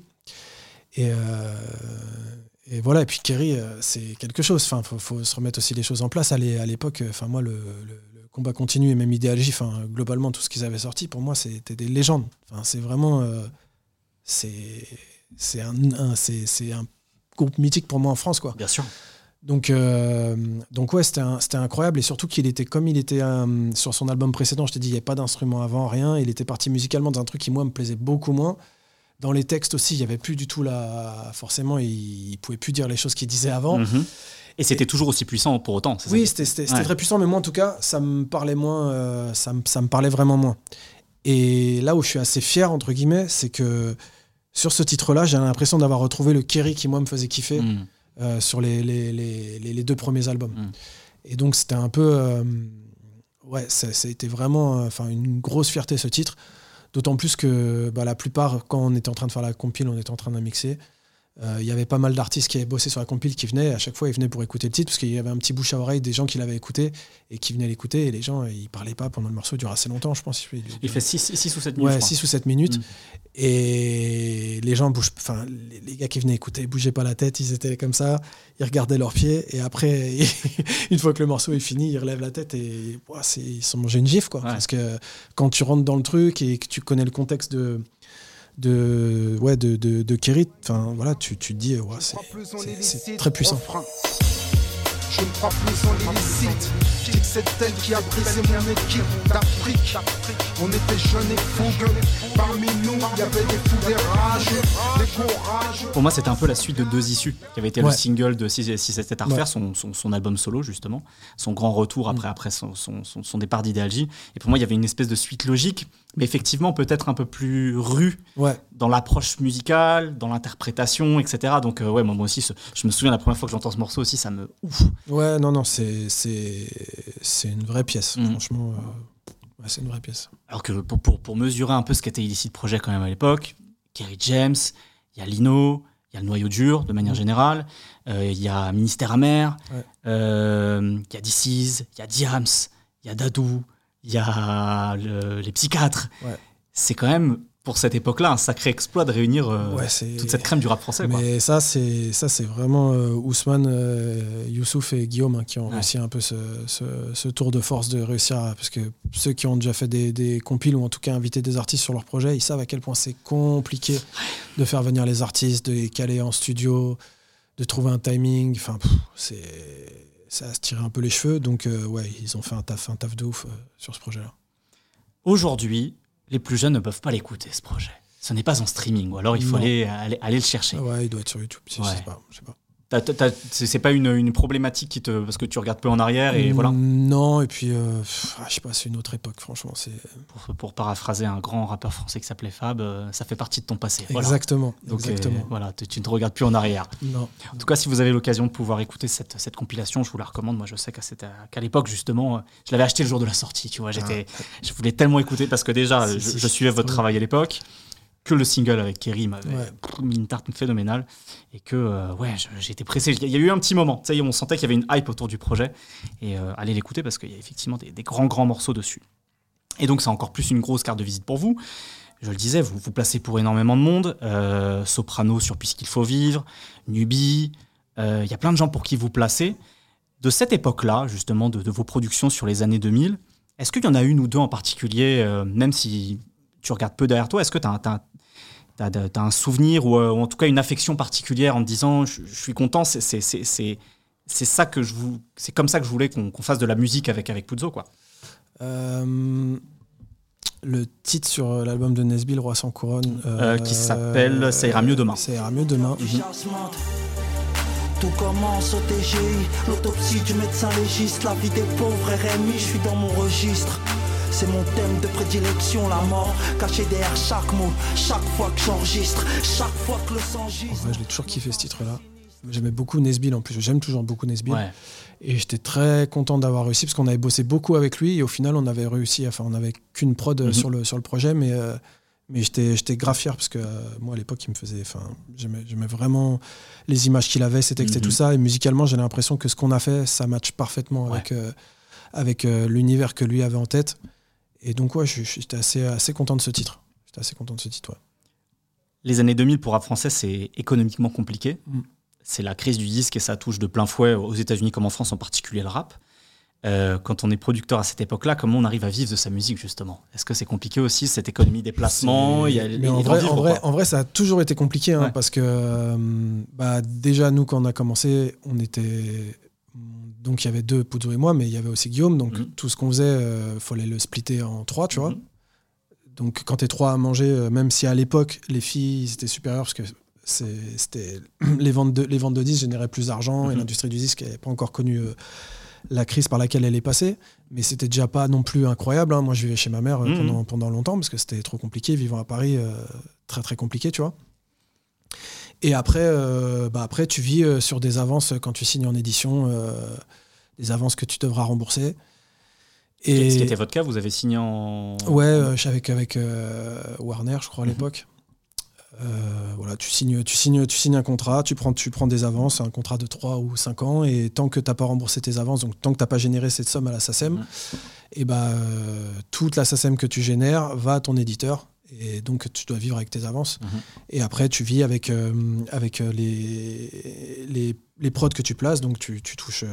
Et voilà, et puis Kerry, c'est quelque chose. Enfin, faut se remettre aussi les choses en place. À l'époque, moi, le combat continu et même Idéalgie, globalement, tout ce qu'ils avaient sorti, pour moi, c'était des légendes. Enfin, c'est vraiment, c'est un groupe mythique pour moi en France, quoi. Bien sûr. Donc ouais, c'était incroyable, et surtout qu'il était comme il était sur son album précédent. Je t'ai dit, il n'y avait pas d'instrument avant, rien. Il était parti musicalement dans un truc qui moi me plaisait beaucoup moins. Dans les textes aussi, il n'y avait plus du tout forcément, il ne pouvait plus dire les choses qu'il disait avant. Mm-hmm. Et c'était toujours aussi puissant pour autant. Oui, c'était très puissant, mais moi en tout cas, ça me parlait moins, ça me parlait vraiment moins. Et là où je suis assez fier, entre guillemets, c'est que sur ce titre-là, j'ai l'impression d'avoir retrouvé le Kerry qui, moi, me faisait kiffer sur les deux premiers albums. Et donc, c'était un peu... ça a été vraiment une grosse fierté, ce titre. D'autant plus que la plupart, quand on était en train de faire la compile, on était en train de la mixer. Il y avait pas mal d'artistes qui avaient bossé sur la compile qui venaient. À chaque fois, ils venaient pour écouter le titre parce qu'il y avait un petit bouche à oreille des gens qui l'avaient écouté et qui venaient l'écouter. Et les gens, ils parlaient pas pendant le morceau. Il dure assez longtemps, je pense. Il fait 6 ou 7 minutes. Ouais, 6 ou 7 minutes. Et les gens bougent. Enfin, les gars qui venaient écouter, ils bougeaient pas la tête. Ils étaient comme ça. Ils regardaient leurs pieds. Et après, une fois que le morceau est fini, ils relèvent la tête et ils sont mangés une gifle, quoi. Ouais. Parce que quand tu rentres dans le truc et que tu connais le contexte de Kerry, tu te dis c'est très puissant. Je ne crois plus en l'illicite. Je dis que c'est elle qui a brisé mon équipe d'Afrique. On était jeunes et fougueux. Parmi nous, il y avait des fous, des rageux, des courageux. Pour moi, c'était un peu la suite de Deux Issues, qui avait été le single de Si c'était à refaire, son album solo, justement. Son grand retour après son départ d'Idéalgie. Et pour moi, il y avait une espèce de suite logique, mais effectivement, peut-être un peu plus rue dans l'approche musicale, dans l'interprétation, etc. Donc, moi aussi, je me souviens la première fois que j'entends ce morceau aussi, ça me ouf. Ouais, non, c'est une vraie pièce. Franchement, c'est une vraie pièce. Alors que pour mesurer un peu ce qu'était Illicit Project quand même à l'époque, Kerry James, il y a Lino, il y a le noyau dur de manière générale, il y a Ministère Amer, il y a DC's, il y a Diams, il y a Dadou, il y a les Psychiatres. Ouais. C'est quand même, pour cette époque-là, un sacré exploit de réunir toute cette crème du rap français. Mais ça, c'est vraiment Ousmane, Youssouf et Guillaume qui ont réussi un peu ce tour de force de réussir parce que ceux qui ont déjà fait des compiles ou en tout cas invité des artistes sur leur projet, ils savent à quel point c'est compliqué de faire venir les artistes, de les caler en studio, de trouver un timing. Enfin, ça a se tirer un peu les cheveux. Donc, ils ont fait un taf de ouf sur ce projet-là. Aujourd'hui, les plus jeunes ne peuvent pas l'écouter, ce projet. Ce n'est pas en streaming, ou alors il faut aller le chercher. Ouais, il doit être sur YouTube, je sais pas. C'est pas une problématique parce que tu regardes peu en arrière et voilà. Non, et puis je sais pas, c'est une autre époque, franchement. C'est pour paraphraser un grand rappeur français qui s'appelait Fab, ça fait partie de ton passé. Exactement. Voilà. Donc, exactement. Voilà, tu ne te regardes plus en arrière. Non. En tout cas, si vous avez l'occasion de pouvoir écouter cette compilation, je vous la recommande. Moi, je sais qu'à l'époque, justement, je l'avais acheté le jour de la sortie. Tu vois, je voulais tellement écouter parce que déjà, je suivais votre travail à l'époque. Que le single avec Kerry m'avait mis une tarte phénoménale et que j'étais pressé. Il y a eu un petit moment, ça y est, on sentait qu'il y avait une hype autour du projet et allez l'écouter parce qu'il y a effectivement des grands morceaux dessus. Et donc c'est encore plus une grosse carte de visite pour vous. Je le disais, vous placez pour énormément de monde, Soprano sur Puisqu'il faut vivre, Nubi, il y a plein de gens pour qui vous placez. De cette époque-là, justement, de vos productions sur les années 2000, est-ce qu'il y en a une ou deux en particulier, même si tu regardes peu derrière toi, est-ce que tu as un souvenir ou en tout cas une affection particulière en te disant je suis content, c'est comme ça que je voulais qu'on fasse de la musique avec Puzo, quoi. Le titre sur l'album de Nesby, Le Roi sans couronne, qui s'appelle Ça ira mieux demain. Ça ira mieux demain. Tout commence au TGI, l'autopsie du médecin légiste, la vie des pauvres RMI, je suis dans mon registre. C'est mon thème de prédilection, la mort, cachée derrière chaque mot, chaque fois que j'enregistre, chaque fois que le sang gisse. En vrai, je l'ai toujours kiffé ce titre-là. J'aimais beaucoup Nesbill en plus, j'aime toujours beaucoup Nesbill. Ouais. Et j'étais très content d'avoir réussi parce qu'on avait bossé beaucoup avec lui et au final on avait réussi, enfin on n'avait qu'une prod sur le projet, mais j'étais grave fier parce que moi à l'époque il me faisait, j'aimais vraiment les images qu'il avait, ses textes et tout ça, et musicalement j'ai l'impression que ce qu'on a fait ça match parfaitement avec l'univers que lui avait en tête. Et donc, j'étais assez content de ce titre. Les années 2000 pour rap français, c'est économiquement compliqué. C'est la crise du disque et ça touche de plein fouet aux États-Unis comme en France, en particulier le rap. Quand on est producteur à cette époque-là, comment on arrive à vivre de sa musique, justement ? Est-ce que c'est compliqué aussi, cette économie des placements ? En vrai, ça a toujours été compliqué, parce que déjà, nous, quand on a commencé, on était... Donc il y avait deux, Puzo et moi, mais il y avait aussi Guillaume. Donc tout ce qu'on faisait, fallait le splitter en trois, tu vois. Donc quand t'es trois à manger, même si à l'époque les filles étaient supérieures parce que c'était les ventes de disques généraient plus d'argent et l'industrie du disque n'avait pas encore connu la crise par laquelle elle est passée. Mais c'était déjà pas non plus incroyable. Moi je vivais chez ma mère pendant longtemps parce que c'était trop compliqué, vivant à Paris, très très compliqué, tu vois. Et après, tu vis sur des avances quand tu signes en édition, des avances que tu devras rembourser. Et ce qui était votre cas, vous avez signé en... Ouais, avec Warner, je crois, à l'époque. Voilà, tu signes un contrat, tu prends des avances, un contrat de 3 ou 5 ans, et tant que tu n'as pas remboursé tes avances, donc tant que tu n'as pas généré cette somme à la SACEM, et toute la SACEM que tu génères va à ton éditeur. Et donc tu dois vivre avec tes avances. Et après tu vis avec les prods que tu places, donc tu touches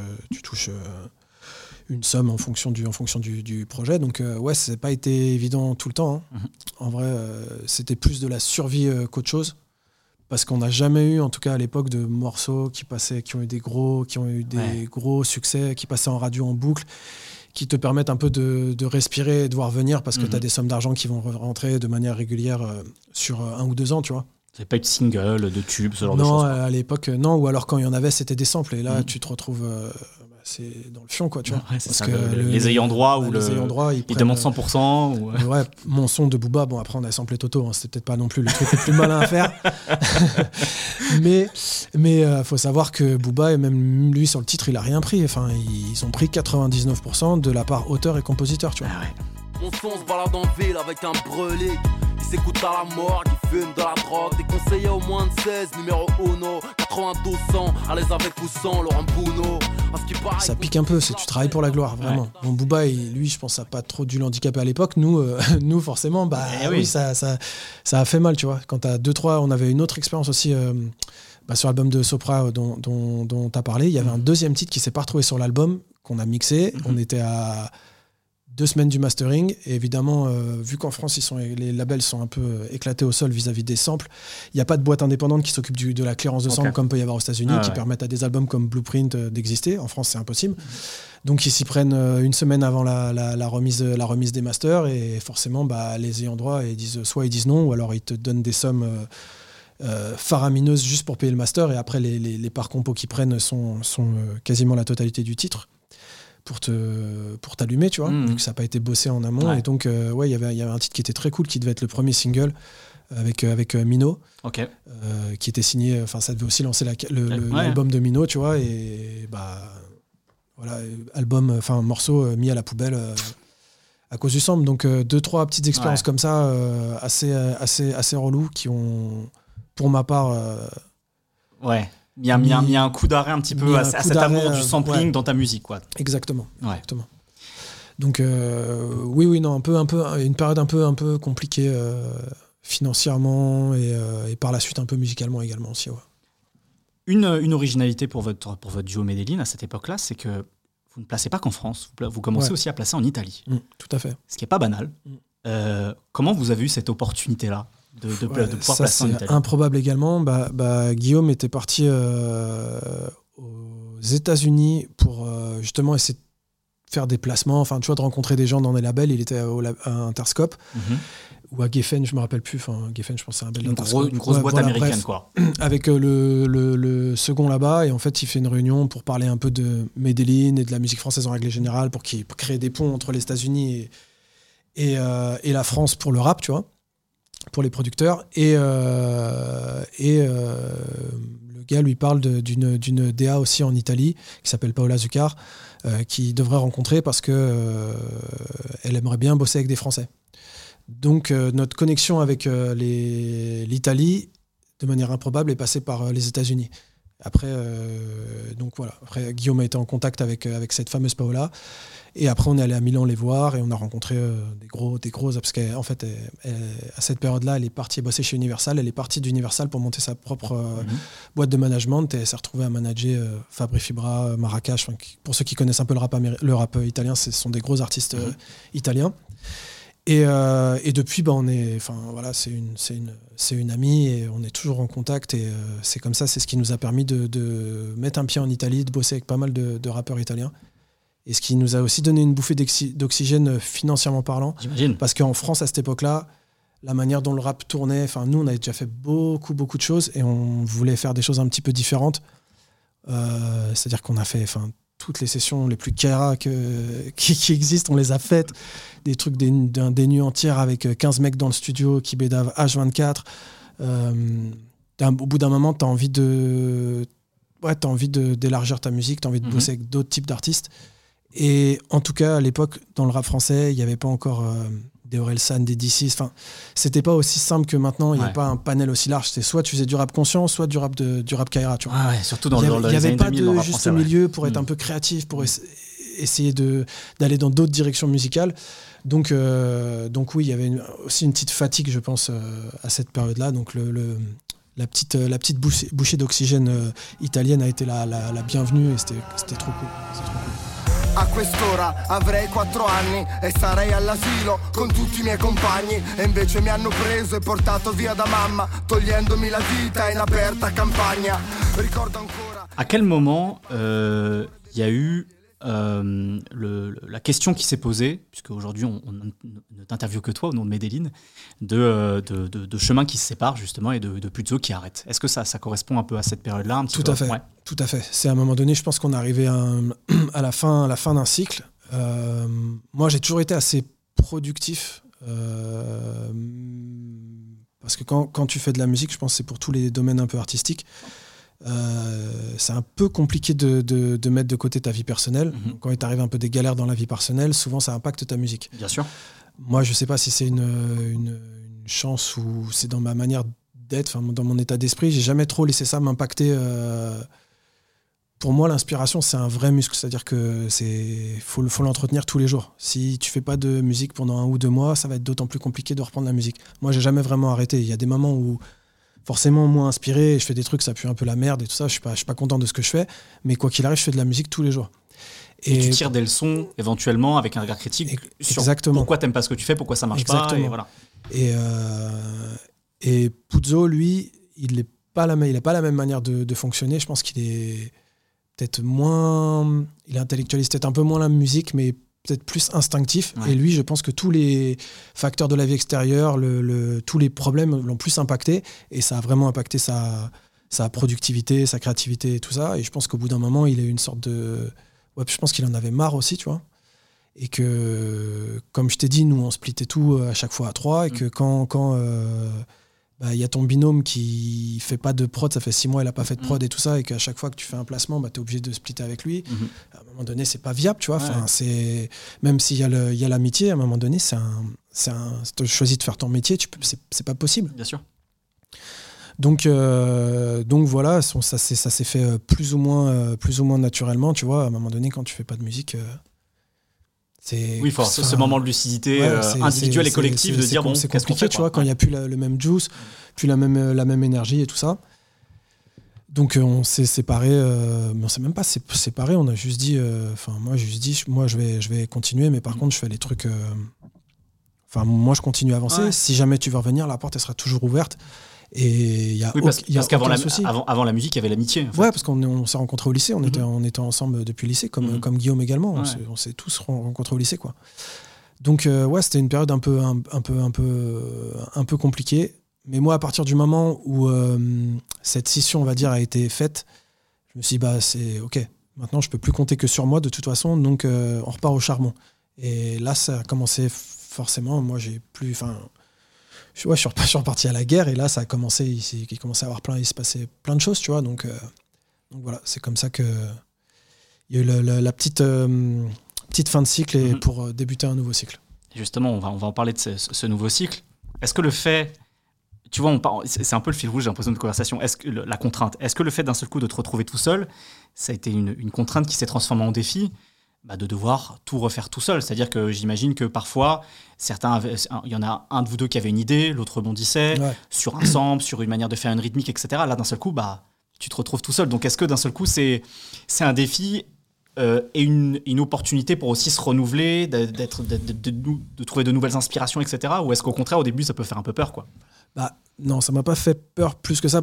une somme en fonction du projet. Donc ça n'a pas été évident tout le temps. En vrai, c'était plus de la survie qu'autre chose, parce qu'on n'a jamais eu, en tout cas à l'époque, de morceaux qui ont eu des gros succès, qui passaient en radio en boucle, qui te permettent un peu de respirer et de voir venir, parce que tu as des sommes d'argent qui vont rentrer de manière régulière sur 1 ou 2 ans, tu vois. Vous n'avez pas eu de single, de tube, ce genre de choses? Non, à l'époque, non. Ou alors quand il y en avait, c'était des samples. Et là, tu te retrouves... c'est dans le fion, quoi, tu vois. Ouais, parce que les ayants droit, ils demandent 100%. Ou... Ouais, mon son de Booba, bon, après, on a samplé Toto, hein, c'était peut-être pas non plus le truc le plus malin à faire. mais faut savoir que Booba, et même lui, sur le titre, il a rien pris. Enfin, ils ont pris 99% de la part auteur et compositeur, tu vois. Ah ouais. Mon son se balade en ville avec un brûlé. Il s'écoute à la mort, il fume de la drogue. Des conseillers au moins de 16, numéro 1, 92 ans, à l'aise avec ou sans Laurent Bouno. Ça pique un peu, tu travailles pour la gloire, vraiment. Ouais. Bon, Booba, lui, je pense, ça n'a pas trop dû l'handicaper à l'époque. Nous forcément, oui, ça a fait mal, tu vois. Quand t'as 2-3, on avait une autre expérience aussi sur l'album de Sopra dont tu as parlé. Il y avait un deuxième titre qui ne s'est pas retrouvé sur l'album, qu'on a mixé. On était à 2 semaines du mastering, et évidemment, vu qu'en France, les labels sont un peu éclatés au sol vis-à-vis des samples, il n'y a pas de boîte indépendante qui s'occupe de la clearance de samples comme peut y avoir aux États-Unis, qui permettent à des albums comme Blueprint d'exister. En France, c'est impossible. Donc, ils s'y prennent une semaine avant la remise des masters, et forcément, les ayants droit, soit ils disent non, ou alors ils te donnent des sommes faramineuses juste pour payer le master, et après les parts compos qu'ils prennent sont quasiment la totalité du titre pour t'allumer, tu vois. Donc ça n'a pas été bossé en amont, et donc il y avait un titre qui était très cool, qui devait être le premier single avec Mino, qui était signé, enfin ça devait aussi lancer l'album de Mino, tu vois, et voilà, morceau mis à la poubelle à cause du sample. Donc 2-3 petites expériences comme ça, assez relou, qui ont, pour ma part, il y a un coup d'arrêt un petit peu à cet amour du sampling dans ta musique, quoi. Exactement. Donc une période un peu compliquée financièrement et par la suite un peu musicalement également aussi. Une originalité pour votre duo Medellín à cette époque-là, c'est que vous ne placez pas qu'en France, vous commencez aussi à placer en Italie. Tout à fait. Ce qui n'est pas banal. Comment vous avez eu cette opportunité-là de pouvoir placer en Italie? C'est improbable également. Guillaume était parti aux États-Unis pour justement essayer de faire des placements, enfin tu vois, de rencontrer des gens dans des labels. Il était à Interscope ou à Geffen, je me rappelle plus. Enfin Geffen, je pense que c'est un bel Interscope. Une grosse boîte américaine, bref, quoi. Avec le second là-bas, et en fait il fait une réunion pour parler un peu de Medellín et de la musique française en règle générale, pour qu'il crée des ponts entre les États-Unis et la France pour le rap, tu vois, pour les producteurs. Et le gars lui parle d'une DA aussi en Italie qui s'appelle Paola Zuccar, qui devrait rencontrer parce que elle aimerait bien bosser avec des Français. Donc notre connexion avec l'Italie, de manière improbable, est passée par les États-Unis. Après, après Guillaume a été en contact avec cette fameuse Paola, et après on est allé à Milan les voir, et on a rencontré des gros, parce qu'en fait à cette période-là elle est partie bosser chez Universal, elle est partie d'Universal pour monter sa propre boîte de management, et elle s'est retrouvée à manager Fabri Fibra, Marrakech, pour ceux qui connaissent un peu le rap italien, ce sont des gros artistes italiens. Et depuis, c'est une amie, et on est toujours en contact, et c'est comme ça, c'est ce qui nous a permis de mettre un pied en Italie, de bosser avec pas mal de rappeurs italiens, et ce qui nous a aussi donné une bouffée d'oxygène financièrement parlant. J'imagine. Parce qu'en France, à cette époque-là, la manière dont le rap tournait, enfin nous on avait déjà fait beaucoup de choses, et on voulait faire des choses un petit peu différentes. C'est-à-dire qu'on a fait toutes les sessions les plus Kaira qui existent, on les a faites. Des trucs des nuits entières avec 15 mecs dans le studio qui bédavent H24. Au bout d'un moment, t'as envie d'élargir ta musique, t'as envie de bosser avec d'autres types d'artistes. Et en tout cas, à l'époque, dans le rap français, il n'y avait pas encore des Orelsan, des D6. Enfin, c'était pas aussi simple que maintenant. Il n'y avait pas un panel aussi large. C'était soit tu faisais du rap conscient, soit du rap Kaira. Tu vois. Surtout dans les années 2000. Il n'y avait pas de juste milieu pour être un peu créatif, pour essayer d'aller dans d'autres directions musicales. Donc oui, il y avait aussi une petite fatigue, je pense, à cette période-là. Donc la petite bouchée d'oxygène italienne a été la bienvenue, et c'était trop cool. C'est trop cool. A quest'ora avrei 4 anni e sarei all'asilo con tutti I miei compagni, e invece mi hanno preso e portato via da mamma, togliendomi la vita in aperta campagna. Ricordo ancora. À quel moment il y a eu la question qui s'est posée, puisque aujourd'hui on ne t'interviewe que toi au nom de Medellín, de chemins qui se séparent justement, et de Puzo qui arrête. Est-ce que ça correspond un peu à cette période-là, un petit peu ? Tout à fait. C'est à un moment donné, je pense qu'on est arrivé à la fin d'un cycle. Moi, j'ai toujours été assez productif, parce que quand tu fais de la musique, je pense que c'est pour tous les domaines un peu artistiques. C'est un peu compliqué de mettre de côté ta vie personnelle. Quand il t'arrive un peu des galères dans la vie personnelle, souvent ça impacte ta musique. Bien sûr. Moi, je sais pas si c'est une chance ou c'est dans ma manière d'être, dans mon état d'esprit. J'ai jamais trop laissé ça m'impacter. Pour moi, l'inspiration, c'est un vrai muscle. C'est-à-dire que faut l'entretenir tous les jours. Si tu fais pas de musique pendant 1 ou 2 mois, ça va être d'autant plus compliqué de reprendre la musique. Moi, j'ai jamais vraiment arrêté. Il y a des moments où forcément moins inspiré, je fais des trucs, ça pue un peu la merde et tout ça, je suis pas content de ce que je fais, mais quoi qu'il arrive, je fais de la musique tous les jours. Et tu tires des leçons, éventuellement, avec un regard critique sur pourquoi t'aimes pas ce que tu fais, pourquoi ça marche pas, et voilà. Et Puzo, lui, il n'a pas la même manière de fonctionner. Je pense qu'il est peut-être moins... Il intellectualise peut-être un peu moins la musique, mais peut-être plus instinctif. Ouais. Et lui, je pense que tous les facteurs de la vie extérieure, tous les problèmes l'ont plus impacté. Et ça a vraiment impacté sa productivité, sa créativité et tout ça. Et je pense qu'au bout d'un moment, il a eu une sorte de... Ouais, je pense qu'il en avait marre aussi, tu vois. Et que, comme je t'ai dit, nous, on splittait tout à chaque fois à 3. Et que quand y a ton binôme qui fait pas de prod, ça fait 6 mois il a pas fait de prod et tout ça, et qu'à chaque fois que tu fais un placement, t'es obligé de splitter avec lui. À un moment donné, c'est pas viable, tu vois. Enfin, même s'il y a l'amitié, à un moment donné, si tu choisis de faire ton métier, c'est pas possible. Bien sûr. Donc voilà, ça s'est fait plus ou moins naturellement, tu vois. À un moment donné, quand tu fais pas de musique, oui, ce moment de lucidité individuelle et collective de dire c'est qu'est-ce qu'on compliqué, fait, tu vois, quand il n'y a plus le même juice, plus la même énergie et tout ça. Donc on s'est séparés, mais on s'est même pas séparés, on a juste dit, moi je vais continuer, mais par contre je fais les trucs, moi je continue à avancer. Si jamais tu veux revenir, la porte elle sera toujours ouverte. Et il y a parce qu'avant souci. Avant la musique, il y avait l'amitié. En fait. Ouais, parce qu'on s'est rencontrés au lycée, on était ensemble depuis le lycée, comme Guillaume également. Ouais. On s'est tous rencontrés au lycée, quoi. Donc c'était une période un peu compliquée. Mais moi, à partir du moment où cette scission, on va dire, a été faite, je me suis dit, c'est OK. Maintenant, je peux plus compter que sur moi de toute façon, donc on repart au charbon. Et là, ça a commencé forcément. Moi, j'ai plus. Je suis reparti à la guerre et là ça a commencé, il commençait à il se passait plein de choses, tu vois, donc voilà, c'est comme ça que il y a eu la petite fin de cycle et pour débuter un nouveau cycle. Justement, on va en parler de ce nouveau cycle. Est-ce que le fait, tu vois, c'est un peu le fil rouge, j'ai l'impression, de conversation, la contrainte, est-ce que le fait d'un seul coup de te retrouver tout seul, ça a été une contrainte qui s'est transformée en défi, de devoir tout refaire tout seul. C'est-à-dire que j'imagine que parfois, il y en a un de vous deux qui avait une idée, l'autre rebondissait sur un sample, sur une manière de faire une rythmique, etc. Là, d'un seul coup, tu te retrouves tout seul. Donc, est-ce que d'un seul coup, c'est un défi et une opportunité pour aussi se renouveler, de trouver de nouvelles inspirations, etc. Ou est-ce qu'au contraire, au début, ça peut faire un peu peur, quoi ? Non, ça m'a pas fait peur plus que ça.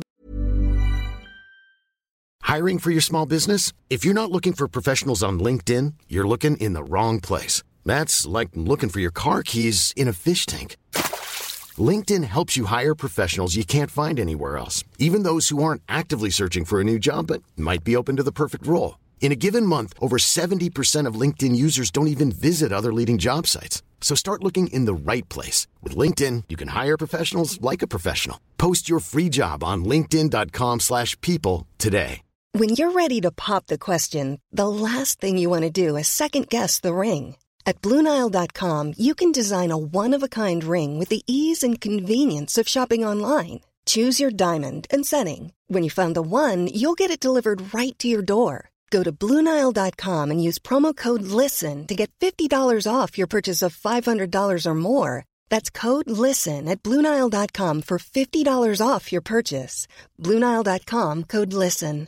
Hiring for your small business? If you're not looking for professionals on LinkedIn, you're looking in the wrong place. That's like looking for your car keys in a fish tank. LinkedIn helps you hire professionals you can't find anywhere else, even those who aren't actively searching for a new job but might be open to the perfect role. In a given month, over 70% of LinkedIn users don't even visit other leading job sites. So start looking in the right place. With LinkedIn, you can hire professionals like a professional. Post your free job on linkedin.com/people today. When you're ready to pop the question, the last thing you want to do is second-guess the ring. At BlueNile.com, you can design a one-of-a-kind ring with the ease and convenience of shopping online. Choose your diamond and setting. When you find the one, you'll get it delivered right to your door. Go to BlueNile.com and use promo code LISTEN to get $50 off your purchase of $500 or more. That's code LISTEN at BlueNile.com for $50 off your purchase. BlueNile.com, code LISTEN.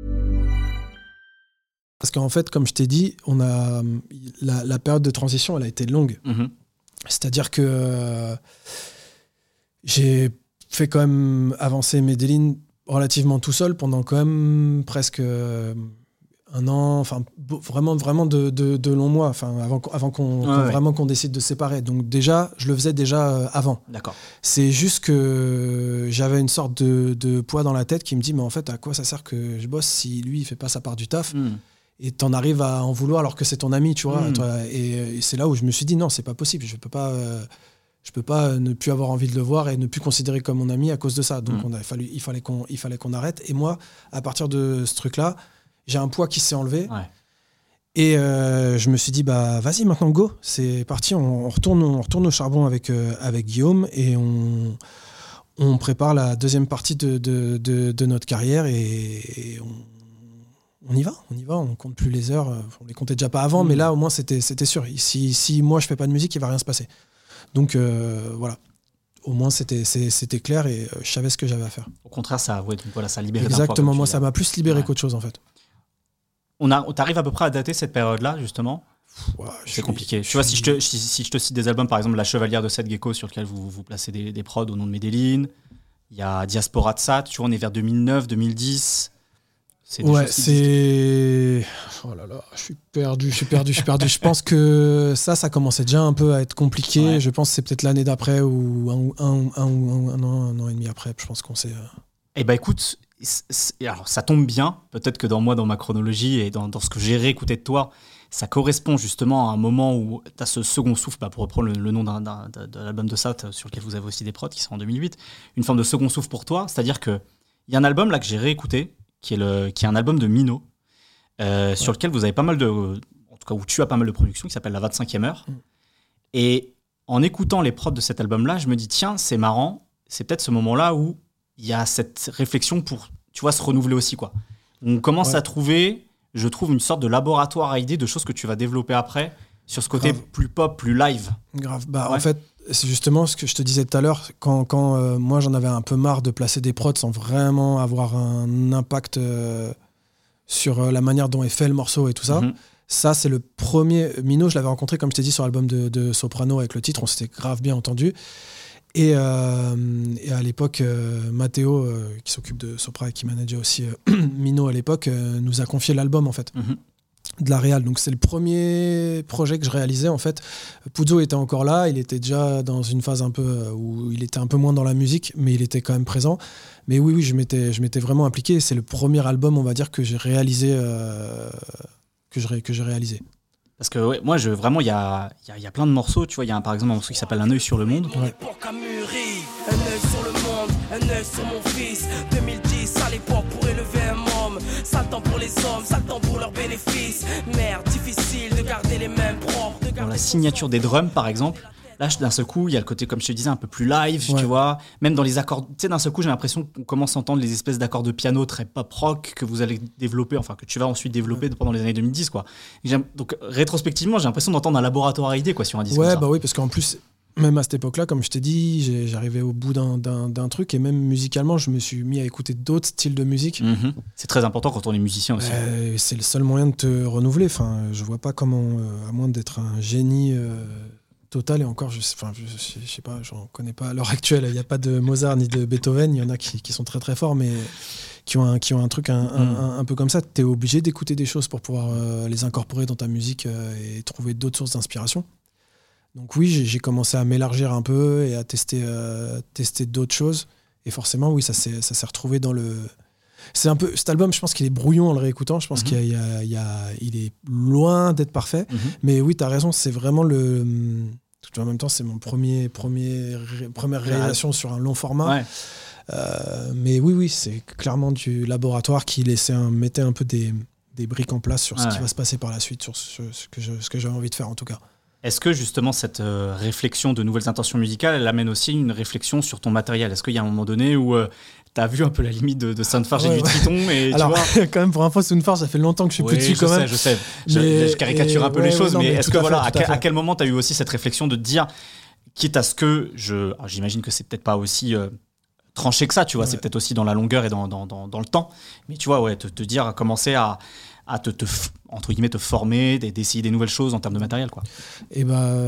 Parce qu'en fait, comme je t'ai dit, la période de transition, elle a été longue. C'est-à-dire que j'ai fait quand même avancer Medellín relativement tout seul pendant quand même presque un an, enfin vraiment de longs mois, enfin avant qu'on décide de se séparer. Donc déjà, je le faisais déjà avant. D'accord. C'est juste que j'avais une sorte de poids dans la tête qui me dit mais en fait à quoi ça sert que je bosse si lui il fait pas sa part du taf. Et t'en arrives à en vouloir alors que c'est ton ami, tu vois. Et c'est là où je me suis dit non, c'est pas possible, je peux pas ne plus avoir envie de le voir et ne plus considérer comme mon ami à cause de ça. Donc il fallait qu'on arrête. Et moi, à partir de ce truc-là, j'ai un poids qui s'est enlevé. Ouais. Et je me suis dit vas-y maintenant go, c'est parti, on retourne au charbon avec Guillaume et on prépare la deuxième partie de notre carrière et on y va, on compte plus les heures, on les comptait déjà pas avant, mais là au moins c'était sûr. Si moi je fais pas de musique, il va rien se passer. Donc voilà, au moins c'était clair et je savais ce que j'avais à faire. Au contraire, ça libéré. Exactement, moi ça m'a plus libéré qu'autre chose en fait. T'arrives à peu près à dater cette période-là justement? C'est compliqué. Tu vois, si je te cite des albums, par exemple La Chevalière de Seth Gecko, sur lequel vous placez des prods au nom de Medellín, il y a Diaspora de Sat, tu vois, on est vers 2009, 2010. C'est des choses qui c'est... Oh là là, je suis perdu. Je pense que ça commençait déjà un peu à être compliqué. Ouais. Je pense que c'est peut-être l'année d'après ou un an et demi après. Je pense qu'on s'est... Eh ben écoute, alors ça tombe bien. Peut-être que dans ma chronologie et dans ce que j'ai réécouté de toi, ça correspond justement à un moment où tu as ce second souffle, pour reprendre le nom de l'album de Sat, sur lequel vous avez aussi des prods qui sont en 2008, une forme de second souffle pour toi. C'est-à-dire qu'il y a un album là que j'ai réécouté, qui est un album de Mino, sur lequel vous avez pas mal en tout cas où tu as pas mal de productions, qui s'appelle La 25e heure. Et en écoutant les prods de cet album-là, je me dis, tiens, c'est marrant, c'est peut-être ce moment-là où il y a cette réflexion pour, tu vois, se renouveler aussi, quoi. On commence à trouver, je trouve, une sorte de laboratoire à idées de choses que tu vas développer après, sur ce côté plus pop, plus live. Grave. En fait, c'est justement ce que je te disais tout à l'heure, quand moi j'en avais un peu marre de placer des prods sans vraiment avoir un impact sur la manière dont est fait le morceau et tout ça. Ça, c'est le premier... Mino, je l'avais rencontré, comme je t'ai dit, sur l'album de Soprano avec le titre, on s'était grave bien entendu. Et à l'époque, Matteo, qui s'occupe de Sopra et qui manageait aussi Mino à l'époque, nous a confié l'album, en fait. De la réal. Donc c'est le premier projet que je réalisais en fait. Puzo était encore là, il était déjà dans une phase un peu où il était un peu moins dans la musique, mais il était quand même présent. Mais oui, je m'étais vraiment impliqué. C'est le premier album, on va dire, que j'ai réalisé, que j'ai réalisé. Parce que moi, vraiment, il y a plein de morceaux. Tu vois, il y a par exemple un morceau qui s'appelle Un œil sur le monde. Un œil sur le monde, un œil sur mon fils. 2010 à l'époque pour élever un homme. Sale temps pour les hommes, sale temps pour leurs bénéfices. Merde, difficile de garder les mêmes propres. Dans la signature des drums, par exemple, là, d'un seul coup, il y a le côté, comme je te disais, un peu plus live, tu vois. Même dans les accords, tu sais, d'un seul coup, j'ai l'impression qu'on commence à entendre les espèces d'accords de piano très pop-rock que vous allez développer, enfin, que tu vas ensuite développer pendant les années 2010, quoi. Donc, rétrospectivement, j'ai l'impression d'entendre un laboratoire à idées, quoi, sur un disque comme ça. Oui, parce qu'en plus... Même à cette époque-là, comme je t'ai dit, j'arrivais au bout d'un truc et même musicalement, je me suis mis à écouter d'autres styles de musique. C'est très important quand on est musicien aussi. C'est le seul moyen de te renouveler. Enfin, je vois pas comment, à moins d'être un génie total, et encore, je sais pas, j'en connais pas à l'heure actuelle. Il n'y a pas de Mozart ni de Beethoven. Il y en a qui sont très très forts, mais qui ont un truc un peu comme ça. Tu es obligé d'écouter des choses pour pouvoir les incorporer dans ta musique et trouver d'autres sources d'inspiration. Donc oui, j'ai commencé à m'élargir un peu et à tester d'autres choses. Et forcément, oui, ça s'est retrouvé dans le... C'est un peu... Cet album, je pense qu'il est brouillon en le réécoutant. Je pense qu'il il est loin d'être parfait. Mais oui, tu as raison, c'est vraiment le... En même temps, c'est mon première réalisation sur un long format. Mais oui, c'est clairement du laboratoire qui mettait un peu des briques en place sur ce qui va se passer par la suite, sur ce que j'avais envie de faire en tout cas. Est-ce que justement cette réflexion de nouvelles intentions musicales, elle amène aussi une réflexion sur ton matériel ? Est-ce qu'il y a un moment donné où tu as vu un peu la limite de Soundforge et du Triton et Alors, tu vois... quand même, pour info, Soundforge, ça fait longtemps que je suis plus dessus quand même. Je sais. Je caricature un peu les choses, mais est-ce que à quel moment tu as eu aussi cette réflexion de te dire, quitte à ce que alors, j'imagine que c'est peut-être pas aussi tranché que ça, tu vois, c'est peut-être aussi dans la longueur et dans le temps, mais tu vois, te dire, commencer à entre guillemets te former, d'essayer des nouvelles choses en termes de matériel, quoi. Et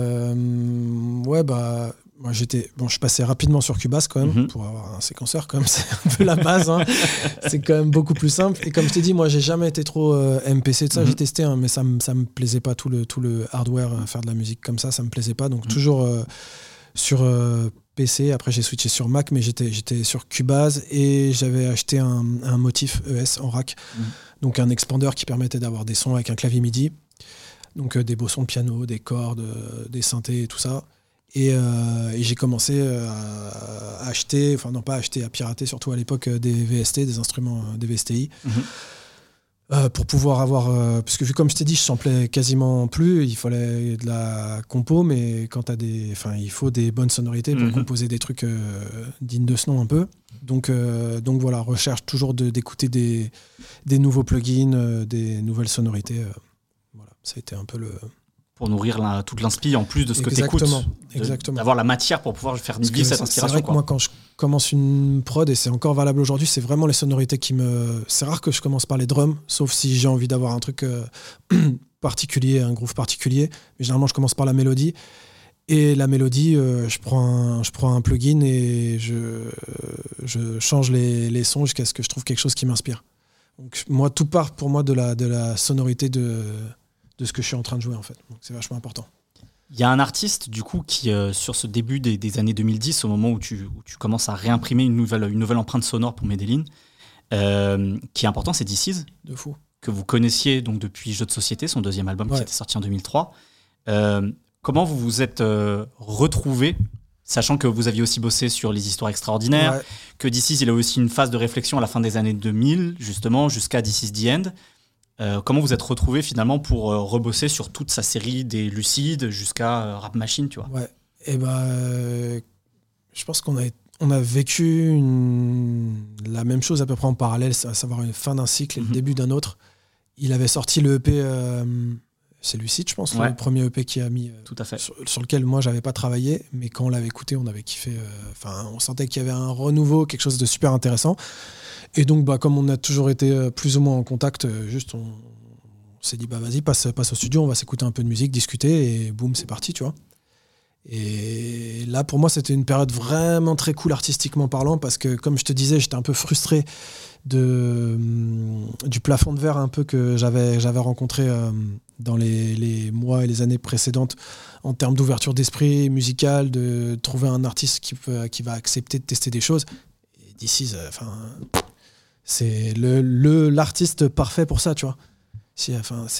moi je passais rapidement sur Cubase quand même pour avoir un séquenceur quand même, c'est un peu la base, hein. C'est quand même beaucoup plus simple. Et comme je t'ai dit, moi j'ai jamais été trop MPC de ça, j'ai testé, hein, mais ça me plaisait pas, tout le hardware, faire de la musique comme ça me plaisait pas, donc toujours sur PC. Après j'ai switché sur Mac, mais j'étais sur Cubase et j'avais acheté un Motif ES en rack, donc un expander qui permettait d'avoir des sons avec un clavier MIDI, donc des beaux sons de piano, des cordes, des synthés et tout ça. Et j'ai commencé à acheter, enfin non pas acheter, à pirater surtout à l'époque des VST, des instruments des VSTI. Pour pouvoir avoir, parce que vu comme je t'ai dit, je samplais quasiment plus, il fallait de la compo, mais quand il faut des bonnes sonorités pour composer des trucs dignes de ce nom un peu. Donc voilà, recherche toujours d'écouter des nouveaux plugins, des nouvelles sonorités. Voilà, ça a été un peu le... Pour nourrir toute l'inspi en plus de ce que tu écoutes. Exactement. D'avoir la matière pour pouvoir faire vivre cette inspiration. C'est vrai que moi, quand je commence une prod, et c'est encore valable aujourd'hui, c'est vraiment les sonorités qui me... C'est rare que je commence par les drums, sauf si j'ai envie d'avoir un truc particulier, un groove particulier. Mais généralement, je commence par la mélodie. Et la mélodie, je prends un plugin et je change les sons jusqu'à ce que je trouve quelque chose qui m'inspire. Donc moi, tout part pour moi de la sonorité de ce que je suis en train de jouer en fait. Donc c'est vachement important. Il y a un artiste du coup qui sur ce début des années 2010, au moment où tu commences à réimprimer une nouvelle empreinte sonore pour Medellín, qui est important, c'est DC's. De fou. Que vous connaissiez donc depuis Jeux de société, son deuxième album qui était sorti en 2003. Comment vous vous êtes retrouvés, sachant que vous aviez aussi bossé sur Les Histoires Extraordinaires, que DC's il a aussi une phase de réflexion à la fin des années 2000, justement, jusqu'à DC's The End. Comment vous êtes retrouvés finalement pour rebosser sur toute sa série des Lucides jusqu'à Rap Machine, tu vois? Ouais. Et je pense qu'on a vécu la même chose à peu près en parallèle, à savoir une fin d'un cycle et le début d'un autre. Il avait sorti le EP, c'est Lucide, je pense, le premier EP qui a mis, tout à fait. Sur lequel moi j'avais pas travaillé, mais quand on l'avait écouté, on avait kiffé. On sentait qu'il y avait un renouveau, quelque chose de super intéressant. Et donc, comme on a toujours été plus ou moins en contact, juste on s'est dit, vas-y, passe au studio, on va s'écouter un peu de musique, discuter, et boum, c'est parti, tu vois. Et là, pour moi, c'était une période vraiment très cool artistiquement parlant, parce que, comme je te disais, j'étais un peu frustré du plafond de verre un peu que j'avais rencontré dans les mois et les années précédentes en termes d'ouverture d'esprit musicale, de trouver un artiste qui va accepter de tester des choses. Et DC's, c'est l'artiste parfait pour ça, tu vois. C'est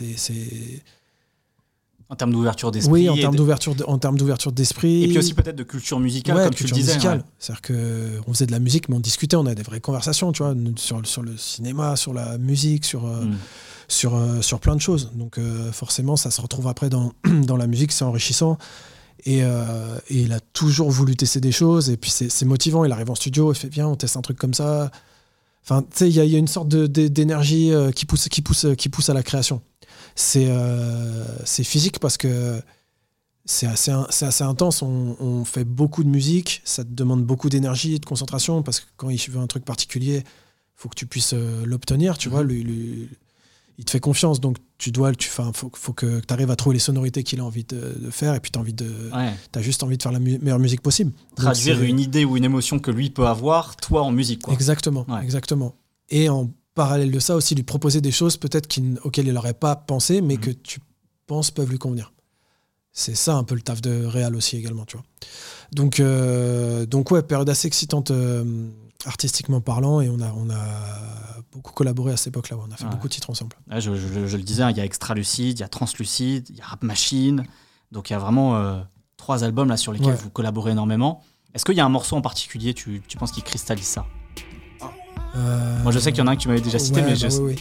en termes d'ouverture d'esprit. Oui, en termes d'ouverture d'esprit. Et puis aussi peut-être de culture musicale, comme tu le disais. Musicale. C'est-à-dire qu'on faisait de la musique, mais on discutait, on avait des vraies conversations, tu vois, sur le cinéma, sur la musique, sur plein de choses. Donc forcément, ça se retrouve après dans la musique, c'est enrichissant. Et il a toujours voulu tester des choses, et puis c'est motivant. Il arrive en studio, il fait bien, on teste un truc comme ça. Enfin, tu sais, il y a une sorte d'énergie qui pousse à la création. C'est physique parce que c'est assez intense. On fait beaucoup de musique, ça te demande beaucoup d'énergie et de concentration, parce que quand il veut un truc particulier, il faut que tu puisses l'obtenir, tu vois. Il te fait confiance, donc faut que tu arrives à trouver les sonorités qu'il a envie de faire, et puis t'as juste envie de faire la meilleure musique possible. Traduire une idée ou une émotion que lui peut avoir, toi en musique, quoi. Exactement. Et en parallèle de ça aussi, lui proposer des choses peut-être auxquelles il n'aurait pas pensé, mais que tu penses peuvent lui convenir. C'est ça un peu le taf de réal aussi également, tu vois. Donc ouais, période assez excitante artistiquement parlant, et on a beaucoup collaboré à cette époque-là. On a fait beaucoup de titres ensemble. Je le disais, il y a Extra Lucide, il y a Translucide, il y a Rap Machine. Donc il y a vraiment 3 albums là sur lesquels vous collaborez énormément. Est-ce qu'il y a un morceau en particulier, tu penses, qui cristallise ça? Moi je sais qu'il y en a un que tu m'avais déjà cité, mais oui.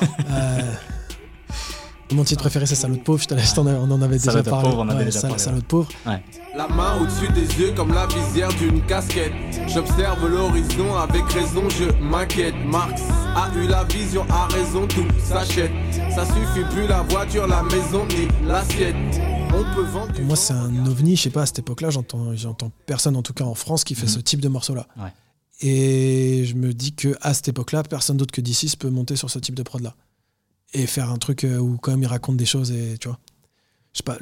Mon titre préféré, c'est Salaud de pauvre. On en avait déjà parlé. Salaud de pauvre. Ouais. La main au-dessus des yeux comme la visière d'une casquette. J'observe l'horizon avec raison, je m'inquiète. Marx a eu la vision, a raison, tout s'achète. Ça suffit plus la voiture, la maison ni l'assiette. On peut vendre. Pour moi, c'est un ovni. Je sais pas, à cette époque-là, j'entends personne, en tout cas en France, qui fait ce type de morceau-là. Ouais. Et je me dis qu'à cette époque-là, personne d'autre que DC's peut monter sur ce type de prod-là. Et faire un truc où quand même il raconte des choses, et tu vois, je sais pas,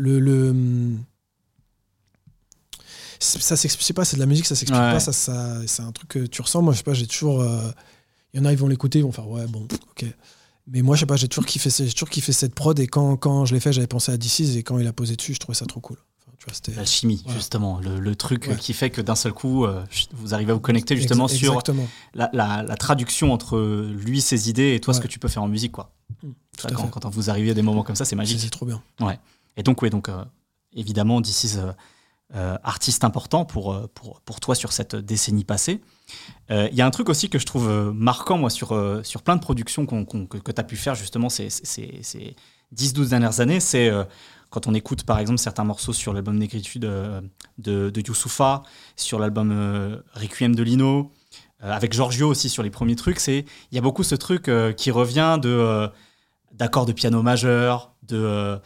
ça s'explique, je sais pas, c'est de la musique, ça s'explique pas, ça c'est un truc que tu ressens. Moi je sais pas, j'ai toujours il y en a, ils vont l'écouter, ils vont faire ouais bon ok, mais moi je sais pas, j'ai toujours kiffé cette prod, et quand je l'ai fait, j'avais pensé à DC's, et quand il a posé dessus, je trouvais ça trop cool. Tu vois, c'était l'alchimie, justement, le truc qui fait que d'un seul coup vous arrivez à vous connecter justement sur la traduction entre lui, ses idées, et toi ce que tu peux faire en musique, quoi. Quand vous arrivez à des moments comme ça, c'est magique. C'est trop bien. Ouais. Et donc évidemment, DC's artiste important pour toi sur cette décennie passée. Il y a un truc aussi que je trouve marquant, moi, sur plein de productions que tu as pu faire justement ces 10-12 dernières années, c'est quand on écoute par exemple certains morceaux sur l'album Négritude de Youssoupha, sur l'album Requiem de Lino, avec Giorgio aussi sur les premiers trucs, il y a beaucoup ce truc qui revient d'accords de piano majeur, de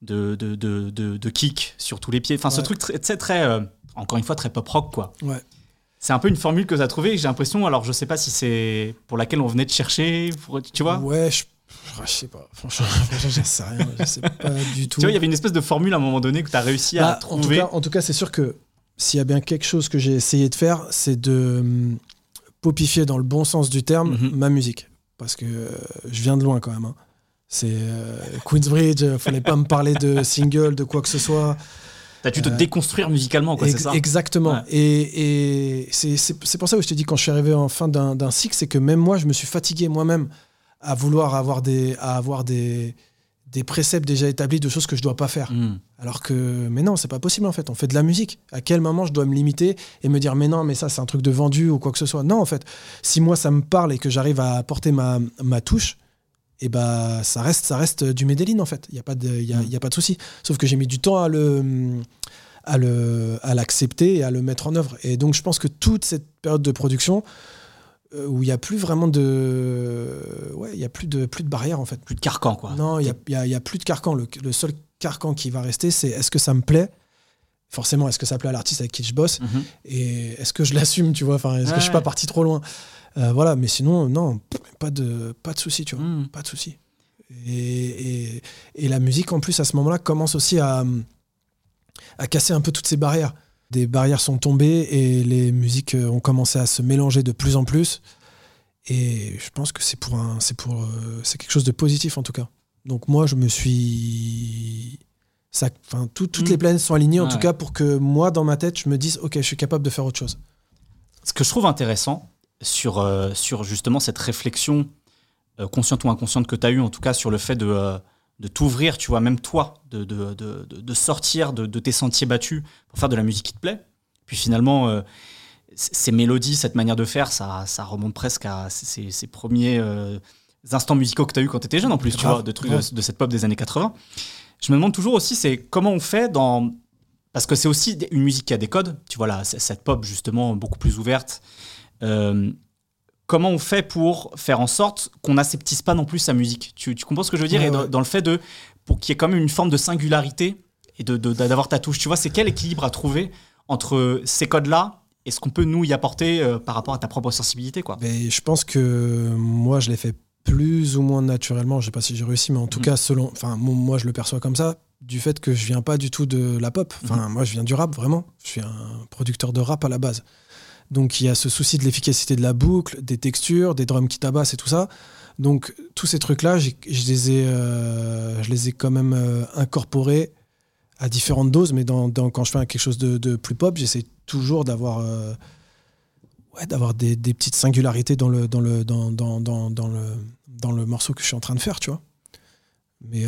kick sur tous les pieds. Enfin, ce truc très encore une fois, très pop-rock, quoi. Ouais. C'est un peu une formule que tu as trouvée, et j'ai l'impression, alors je sais pas si c'est pour laquelle on venait de chercher, tu vois. Ouais, je sais pas. Franchement, j'en sais rien. Je sais pas du tout. Tu vois, il y avait une espèce de formule à un moment donné que tu as réussi à trouver. En tout cas, c'est sûr que s'il y a bien quelque chose que j'ai essayé de faire, c'est de popifier dans le bon sens du terme ma musique. parce que je viens de loin quand même. Hein. C'est Queensbridge, fallait pas me parler de single, de quoi que ce soit. T'as dû te déconstruire musicalement, quoi, c'est ça? Exactement. Ouais. Et c'est pour ça que je te dis, quand je suis arrivé en fin d'un cycle, c'est que même moi, je me suis fatigué moi-même à vouloir avoir des préceptes déjà établis de choses que je dois pas faire. Alors que, mais non, c'est pas possible en fait. On fait de la musique. À quel moment je dois me limiter et me dire, mais non, mais ça, c'est un truc de vendu ou quoi que ce soit. Non, en fait, si moi, ça me parle et que j'arrive à apporter ma touche, et bah, ça reste du Medellín en fait. Il y a pas de souci. Sauf que j'ai mis du temps à l'accepter et à le mettre en œuvre. Et donc, je pense que toute cette période de production où il n'y a plus vraiment il y a plus de barrières en fait. Plus de carcan, quoi. Non, il y a plus de carcan. Le seul carcan qui va rester, c'est est-ce que ça me plaît? Forcément, est-ce que ça plaît à l'artiste avec qui je bosse? Et est-ce que je l'assume, tu vois? Enfin, est-ce que je suis pas parti trop loin? Voilà, mais sinon, non, pas de souci, tu vois. Pas de souci. Et la musique, en plus, à ce moment-là, commence aussi à casser un peu toutes ces barrières. Des barrières sont tombées et les musiques ont commencé à se mélanger de plus en plus. Et je pense que c'est quelque chose de positif, en tout cas. Donc moi, je me suis... toutes les planètes sont alignées, en tout cas, pour que moi, dans ma tête, je me dise, OK, je suis capable de faire autre chose. Ce que je trouve intéressant sur justement cette réflexion consciente ou inconsciente que tu as eue, en tout cas sur le fait de t'ouvrir, tu vois, même toi, de sortir de tes sentiers battus pour faire de la musique qui te plaît. Puis finalement, ces mélodies, cette manière de faire, ça remonte presque à ces premiers instants musicaux que tu as eus quand tu étais jeune, en plus, tu vois, de trucs de cette pop des années 80. Je me demande toujours aussi, c'est comment on fait parce que c'est aussi une musique qui a des codes, tu vois, là, cette pop, justement, beaucoup plus ouverte. Comment on fait pour faire en sorte qu'on n'aseptise pas non plus sa musique? Tu comprends ce que je veux dire? Et dans le fait pour qu'il y ait quand même une forme de singularité et d'avoir ta touche. Tu vois, c'est quel équilibre à trouver entre ces codes-là et ce qu'on peut nous y apporter par rapport à ta propre sensibilité, quoi? Mais je pense que moi, je l'ai fait plus ou moins naturellement. Je sais pas si j'ai réussi, mais en tout cas, moi, je le perçois comme ça, du fait que je viens pas du tout de la pop. Moi, je viens du rap, vraiment. Je suis un producteur de rap à la base. Donc, il y a ce souci de l'efficacité de la boucle, des textures, des drums qui tabassent et tout ça. Donc, tous ces trucs-là, je les ai quand même incorporés à différentes doses. Mais quand je fais quelque chose de plus pop, j'essaie toujours d'avoir des petites singularités dans le morceau que je suis en train de faire, tu vois. Mais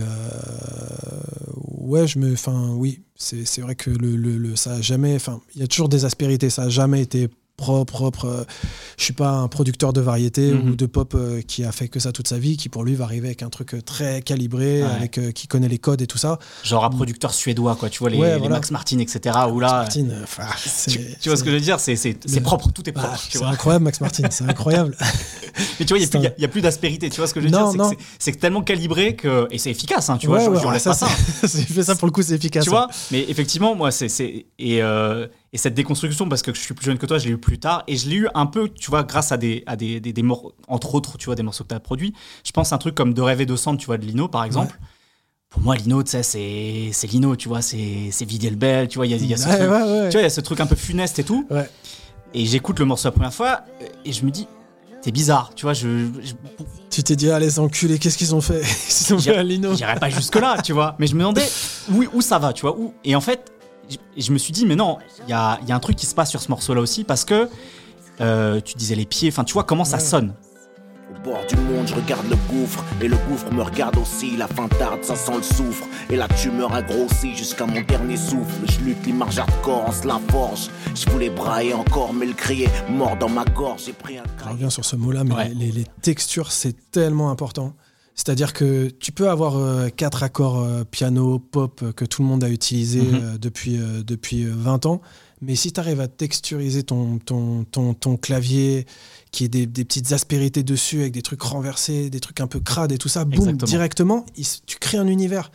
oui, c'est vrai que ça a jamais, il y a toujours des aspérités, ça a jamais été propre. Je suis pas un producteur de variété ou de pop qui a fait que ça toute sa vie, qui pour lui va arriver avec un truc très calibré, qui connaît les codes et tout ça. Genre un producteur suédois, quoi. Tu vois, les Max Martin, etc. Où là, Martin, tu vois ce que je veux dire? C'est propre, tout est propre. C'est incroyable, Max Martin, c'est incroyable. Mais tu vois, il y a plus d'aspérité. Tu vois ce que je veux dire? C'est tellement calibré et c'est efficace. Hein, tu vois, je laisse pas ça. Fait ça pour le coup, c'est efficace. Tu vois, mais effectivement, moi, et cette déconstruction, parce que je suis plus jeune que toi, je l'ai eu plus tard, et je l'ai eu un peu, tu vois, grâce à des entre autres, tu vois, des morceaux que tu as produits. Je pense à un truc comme De rêver de Sand, tu vois, de Lino, par exemple. Ouais. Pour moi, Lino, tu sais, c'est Lino, tu vois, c'est Vidiel Bell, tu vois, il y a ce truc, tu vois, il y a ce truc un peu funeste et tout. Ouais. Et j'écoute le morceau la première fois, et je me dis, c'est bizarre, tu vois, Tu t'es dit, allez, enculés, qu'est-ce qu'ils ont fait? Ils ont fait à Lino. J'irais pas jusque-là, tu vois, mais je me demandais où ça va, tu vois, où. Et en fait, je me suis dit, mais non, il y a un truc qui se passe sur ce morceau-là aussi, parce que tu disais les pieds, enfin, tu vois comment ça sonne. Au bord du monde, je regarde le gouffre, et le gouffre me regarde aussi. La fin tarde, ça sent le soufre, et la tumeur a grossi jusqu'à mon dernier souffle. Je lutte l'image hardcore, on se la forge. Je voulais brailler encore, mais le crier mort dans ma gorge. J'ai pris un. Je reviens sur ce mot-là, mais les textures, c'est tellement important. C'est-à-dire que tu peux avoir 4 accords piano, pop que tout le monde a utilisé depuis 20 ans, mais si tu arrives à texturiser ton clavier, qui est des petites aspérités dessus, avec des trucs renversés, des trucs un peu crades et tout ça, boum, directement, tu crées un univers.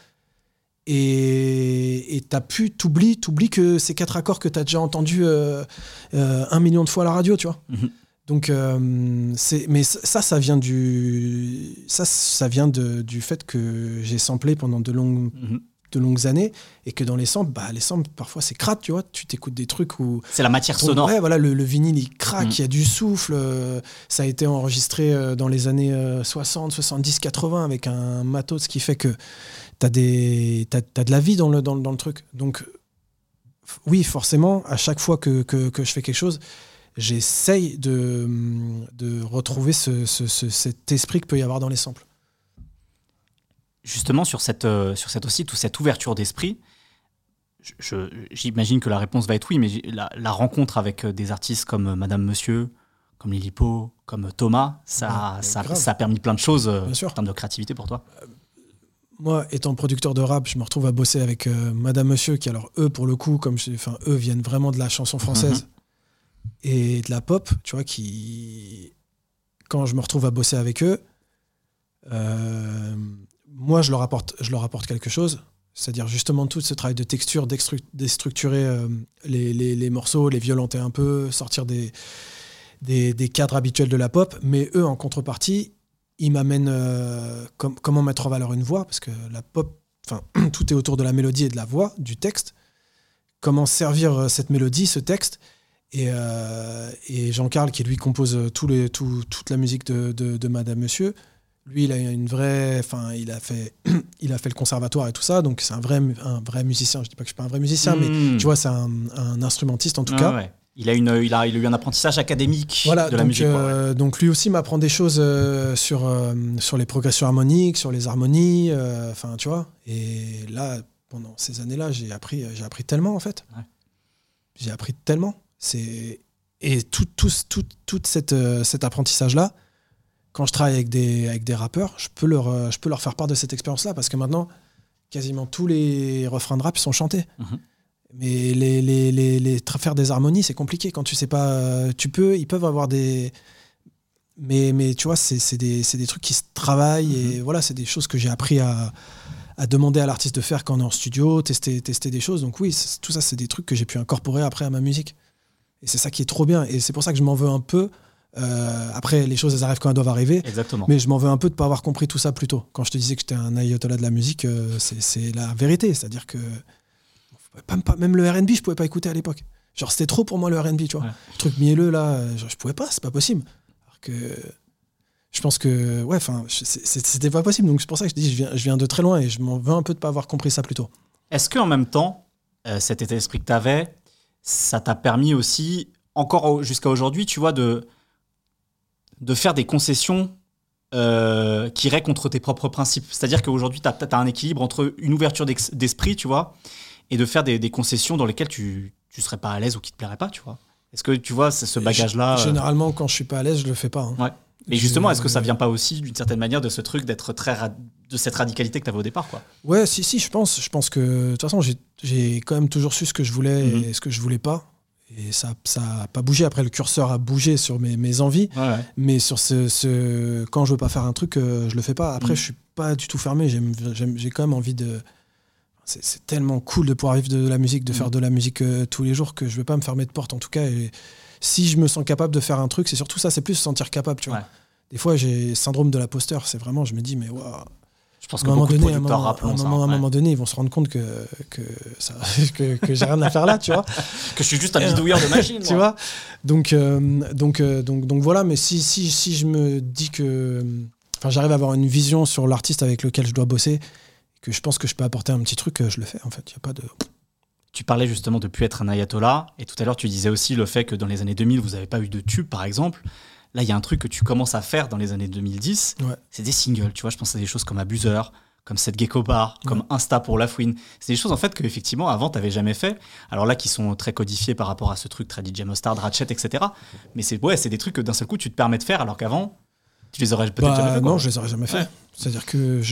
Et t'oublies que ces 4 accords que tu as déjà entendus 1 million de fois à la radio, tu vois. Donc, mais ça vient du fait que j'ai samplé pendant de longues de longues années, et que dans les samples, parfois c'est crade, tu vois. Tu t'écoutes des trucs où... C'est la matière sonore. Ouais, voilà, le vinyle, il craque, il y a du souffle. Ça a été enregistré dans les années 60, 70, 80, avec un matos qui fait que t'as de la vie dans le truc. Donc, oui, forcément, à chaque fois que je fais quelque chose, j'essaye de retrouver cet esprit que peut y avoir dans les samples. Justement, sur cette aussi, toute cette ouverture d'esprit, j'imagine que la réponse va être oui, mais la rencontre avec des artistes comme Madame Monsieur, comme Lilipo, comme Thomas, ça a permis plein de choses en termes de créativité pour toi. Moi, étant producteur de rap, je me retrouve à bosser avec Madame Monsieur, qui alors eux, pour le coup, eux viennent vraiment de la chanson française et de la pop, tu vois, quand je me retrouve à bosser avec eux, moi, je leur apporte quelque chose, c'est-à-dire justement tout ce travail de texture, déstructurer les morceaux, les violenter un peu, sortir des cadres habituels de la pop, mais eux, en contrepartie, ils m'amènent comment mettre en valeur une voix, parce que la pop, tout est autour de la mélodie et de la voix, du texte. Comment servir cette mélodie, ce texte, et Jean-Carl, qui lui compose toute la musique de Madame Monsieur, lui, il a une vraie, il a fait le conservatoire et tout ça, donc c'est un vrai musicien. Je dis pas que je suis pas un vrai musicien, mais tu vois, c'est un instrumentiste en tout cas. Ouais. Il a eu un apprentissage académique de la musique. Donc lui aussi m'apprend des choses sur les progressions harmoniques, sur les harmonies, tu vois. Et là, pendant ces années-là, j'ai appris tellement en fait. Ouais. J'ai appris tellement. Et tout cet apprentissage-là, quand je travaille avec des rappeurs, je peux leur faire part de cette expérience-là, parce que maintenant, quasiment tous les refrains de rap sont chantés. Mais faire des harmonies, c'est compliqué. Quand tu sais pas, ils peuvent avoir des... Mais tu vois, c'est des trucs qui se travaillent, et voilà, c'est des choses que j'ai appris à demander à l'artiste de faire quand on est en studio, tester des choses. Donc oui, tout ça, c'est des trucs que j'ai pu incorporer après à ma musique. Et c'est ça qui est trop bien. Et c'est pour ça que je m'en veux un peu. Après, les choses, elles arrivent quand elles doivent arriver. Exactement. Mais je m'en veux un peu de ne pas avoir compris tout ça plus tôt. Quand je te disais que j'étais un ayatollah de la musique, c'est la vérité. C'est-à-dire que même le R&B, je pouvais pas écouter à l'époque. Genre, c'était trop pour moi, le R&B, tu vois. Ouais. Le truc mielleux, là, je pouvais pas, c'est pas possible. Alors que je pense que, c'était pas possible. Donc c'est pour ça que je dis, je viens de très loin, et je m'en veux un peu de pas avoir compris ça plus tôt. Est-ce qu'en même temps, cet état d'esprit que tu avais, ça t'a permis aussi, encore jusqu'à aujourd'hui, tu vois, de faire des concessions qui iraient contre tes propres principes. C'est-à-dire qu'aujourd'hui, tu as un équilibre entre une ouverture d'esprit, tu vois, et de faire des concessions dans lesquelles tu serais pas à l'aise ou qui te plairaient pas, tu vois. Est-ce que tu vois, c'est ce bagage-là Généralement, quand je suis pas à l'aise, je le fais pas. Hein. Ouais. Mais justement, est-ce que ça vient pas aussi d'une certaine manière de ce truc de cette radicalité que tu avais au départ, quoi? Ouais, si, je pense que de toute façon, j'ai quand même toujours su ce que je voulais et ce que je voulais pas. Et ça a pas bougé. Après, le curseur a bougé sur mes envies, mais sur quand je veux pas faire un truc, je le fais pas. Après, je suis pas du tout fermé. J'ai quand même envie de... C'est tellement cool de pouvoir vivre de la musique, de faire de la musique tous les jours, que je veux pas me fermer de porte, en tout cas. Et si je me sens capable de faire un truc, c'est surtout ça, c'est plus se sentir capable, tu vois. Ouais. Des fois, j'ai syndrome de l'imposteur. C'est vraiment, je me dis, mais waouh. Je pense que beaucoup de producteurs rappelons ça. À un moment donné, ils vont se rendre compte que j'ai rien à faire là, tu vois. Que je suis juste un bidouilleur de machine. Tu vois. Donc voilà. Mais si je me dis que, j'arrive à avoir une vision sur l'artiste avec lequel je dois bosser, que je pense que je peux apporter un petit truc, je le fais. En fait, il y a pas de. Tu parlais justement de plus être un ayatollah, et tout à l'heure tu disais aussi le fait que dans les années 2000, vous n'avez pas eu de tube, par exemple. Là, il y a un truc que tu commences à faire dans les années 2010, c'est des singles, tu vois. Je pense à des choses comme Abuseur, comme Cette Gecko Bar, comme Insta pour La Fouine. C'est des choses en fait que effectivement avant tu n'avais jamais fait. Alors là, qui sont très codifiées par rapport à ce truc très DJ Mustard, Ratchet, etc. Mais c'est des trucs que d'un seul coup tu te permets de faire, alors qu'avant tu les aurais peut-être jamais fait. Non, je les aurais jamais fait. Ouais. C'est-à-dire que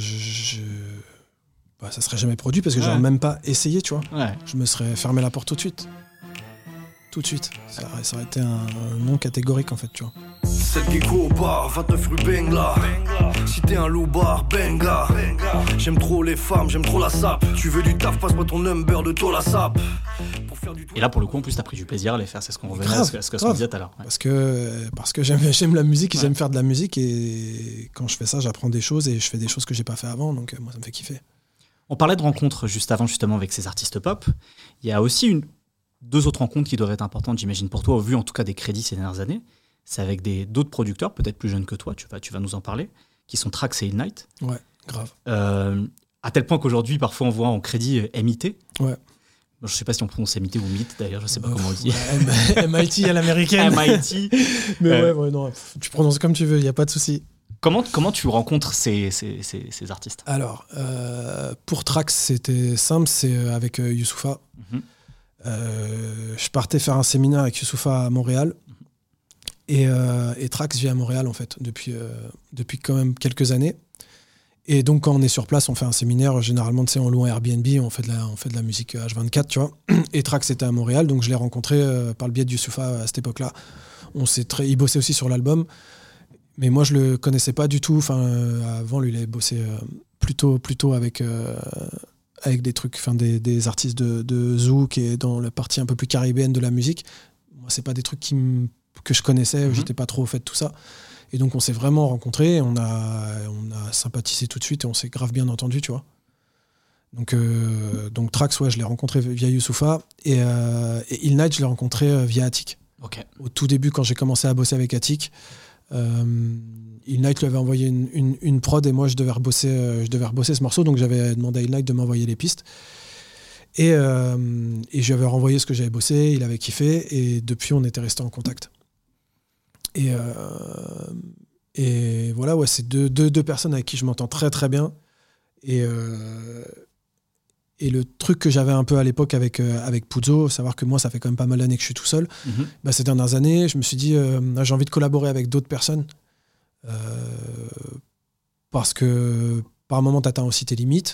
ça serait jamais produit parce que j'aurais même pas essayé, tu vois. Ouais. Je me serais fermé la porte tout de suite. Tout de suite. Ça aurait été un non catégorique en fait, tu vois. Cette gecko au bar, 29 rue Bengla. Si t'es un loupard, Benga. J'aime trop les femmes, j'aime trop la sape. Tu veux du taf, passe-moi ton number de toi la sape. Et là pour le coup en plus t'as pris du plaisir à les faire, c'est ce qu'on revenait à ce qu'on disait tout à l'heure. Ouais. Parce que j'aime la musique, j'aime faire de la musique, et quand je fais ça j'apprends des choses et je fais des choses que j'ai pas fait avant, donc moi ça me fait kiffer. On parlait de rencontres juste avant, justement, avec ces artistes pop. Il y a aussi 2 autres rencontres qui doivent être importantes, j'imagine, pour toi, au vu en tout cas des crédits ces dernières années. C'est avec d'autres producteurs, peut-être plus jeunes que toi, tu vas nous en parler, qui sont Trax et Ill Night. Ouais, grave. À tel point qu'aujourd'hui, parfois, on voit en crédit MIT. Ouais. Je ne sais pas si on prononce MIT ou MIT, d'ailleurs, je ne sais pas comment on le dit. MIT à l'américaine. MIT. Mais non, tu prononces comme tu veux, il n'y a pas de souci. Comment tu rencontres ces artistes ? Alors, pour Trax, c'était simple, c'est avec Youssoupha. Je partais faire un séminaire avec Youssoupha à Montréal. Et Trax vit à Montréal, en fait, depuis quand même quelques années. Et donc, quand on est sur place, on fait un séminaire. Généralement, tu sais, on loue un Airbnb, on fait de la musique H24, tu vois. Et Trax était à Montréal, donc je l'ai rencontré par le biais de Youssoupha à cette époque-là. Il bossait aussi sur l'album. Mais moi, je le connaissais pas du tout. Enfin, avant, lui, il avait bossé plutôt avec des trucs, des artistes de Zouk et dans la partie un peu plus caribéenne de la musique. Moi, c'est pas des trucs que je connaissais. J'étais pas trop au fait de tout ça. Et donc, on s'est vraiment rencontrés. On a sympathisé tout de suite et on s'est grave bien entendu, tu vois. Donc Trax, ouais, je l'ai rencontré via Youssoupha et Ill Night, je l'ai rencontré via Attic. Okay. Au tout début, quand j'ai commencé à bosser avec Attic. Ill Night lui avait envoyé une prod et moi je devais rebosser ce morceau, donc j'avais demandé à Ill Night de m'envoyer les pistes et je lui avais renvoyé ce que j'avais bossé, il avait kiffé et depuis on était restés en contact et voilà, ouais, c'est deux personnes avec qui je m'entends très très bien et le truc que j'avais un peu à l'époque avec Puzo, savoir que moi ça fait quand même pas mal d'années que je suis tout seul, ces dernières années je me suis dit j'ai envie de collaborer avec d'autres personnes parce que par moment t'atteins aussi tes limites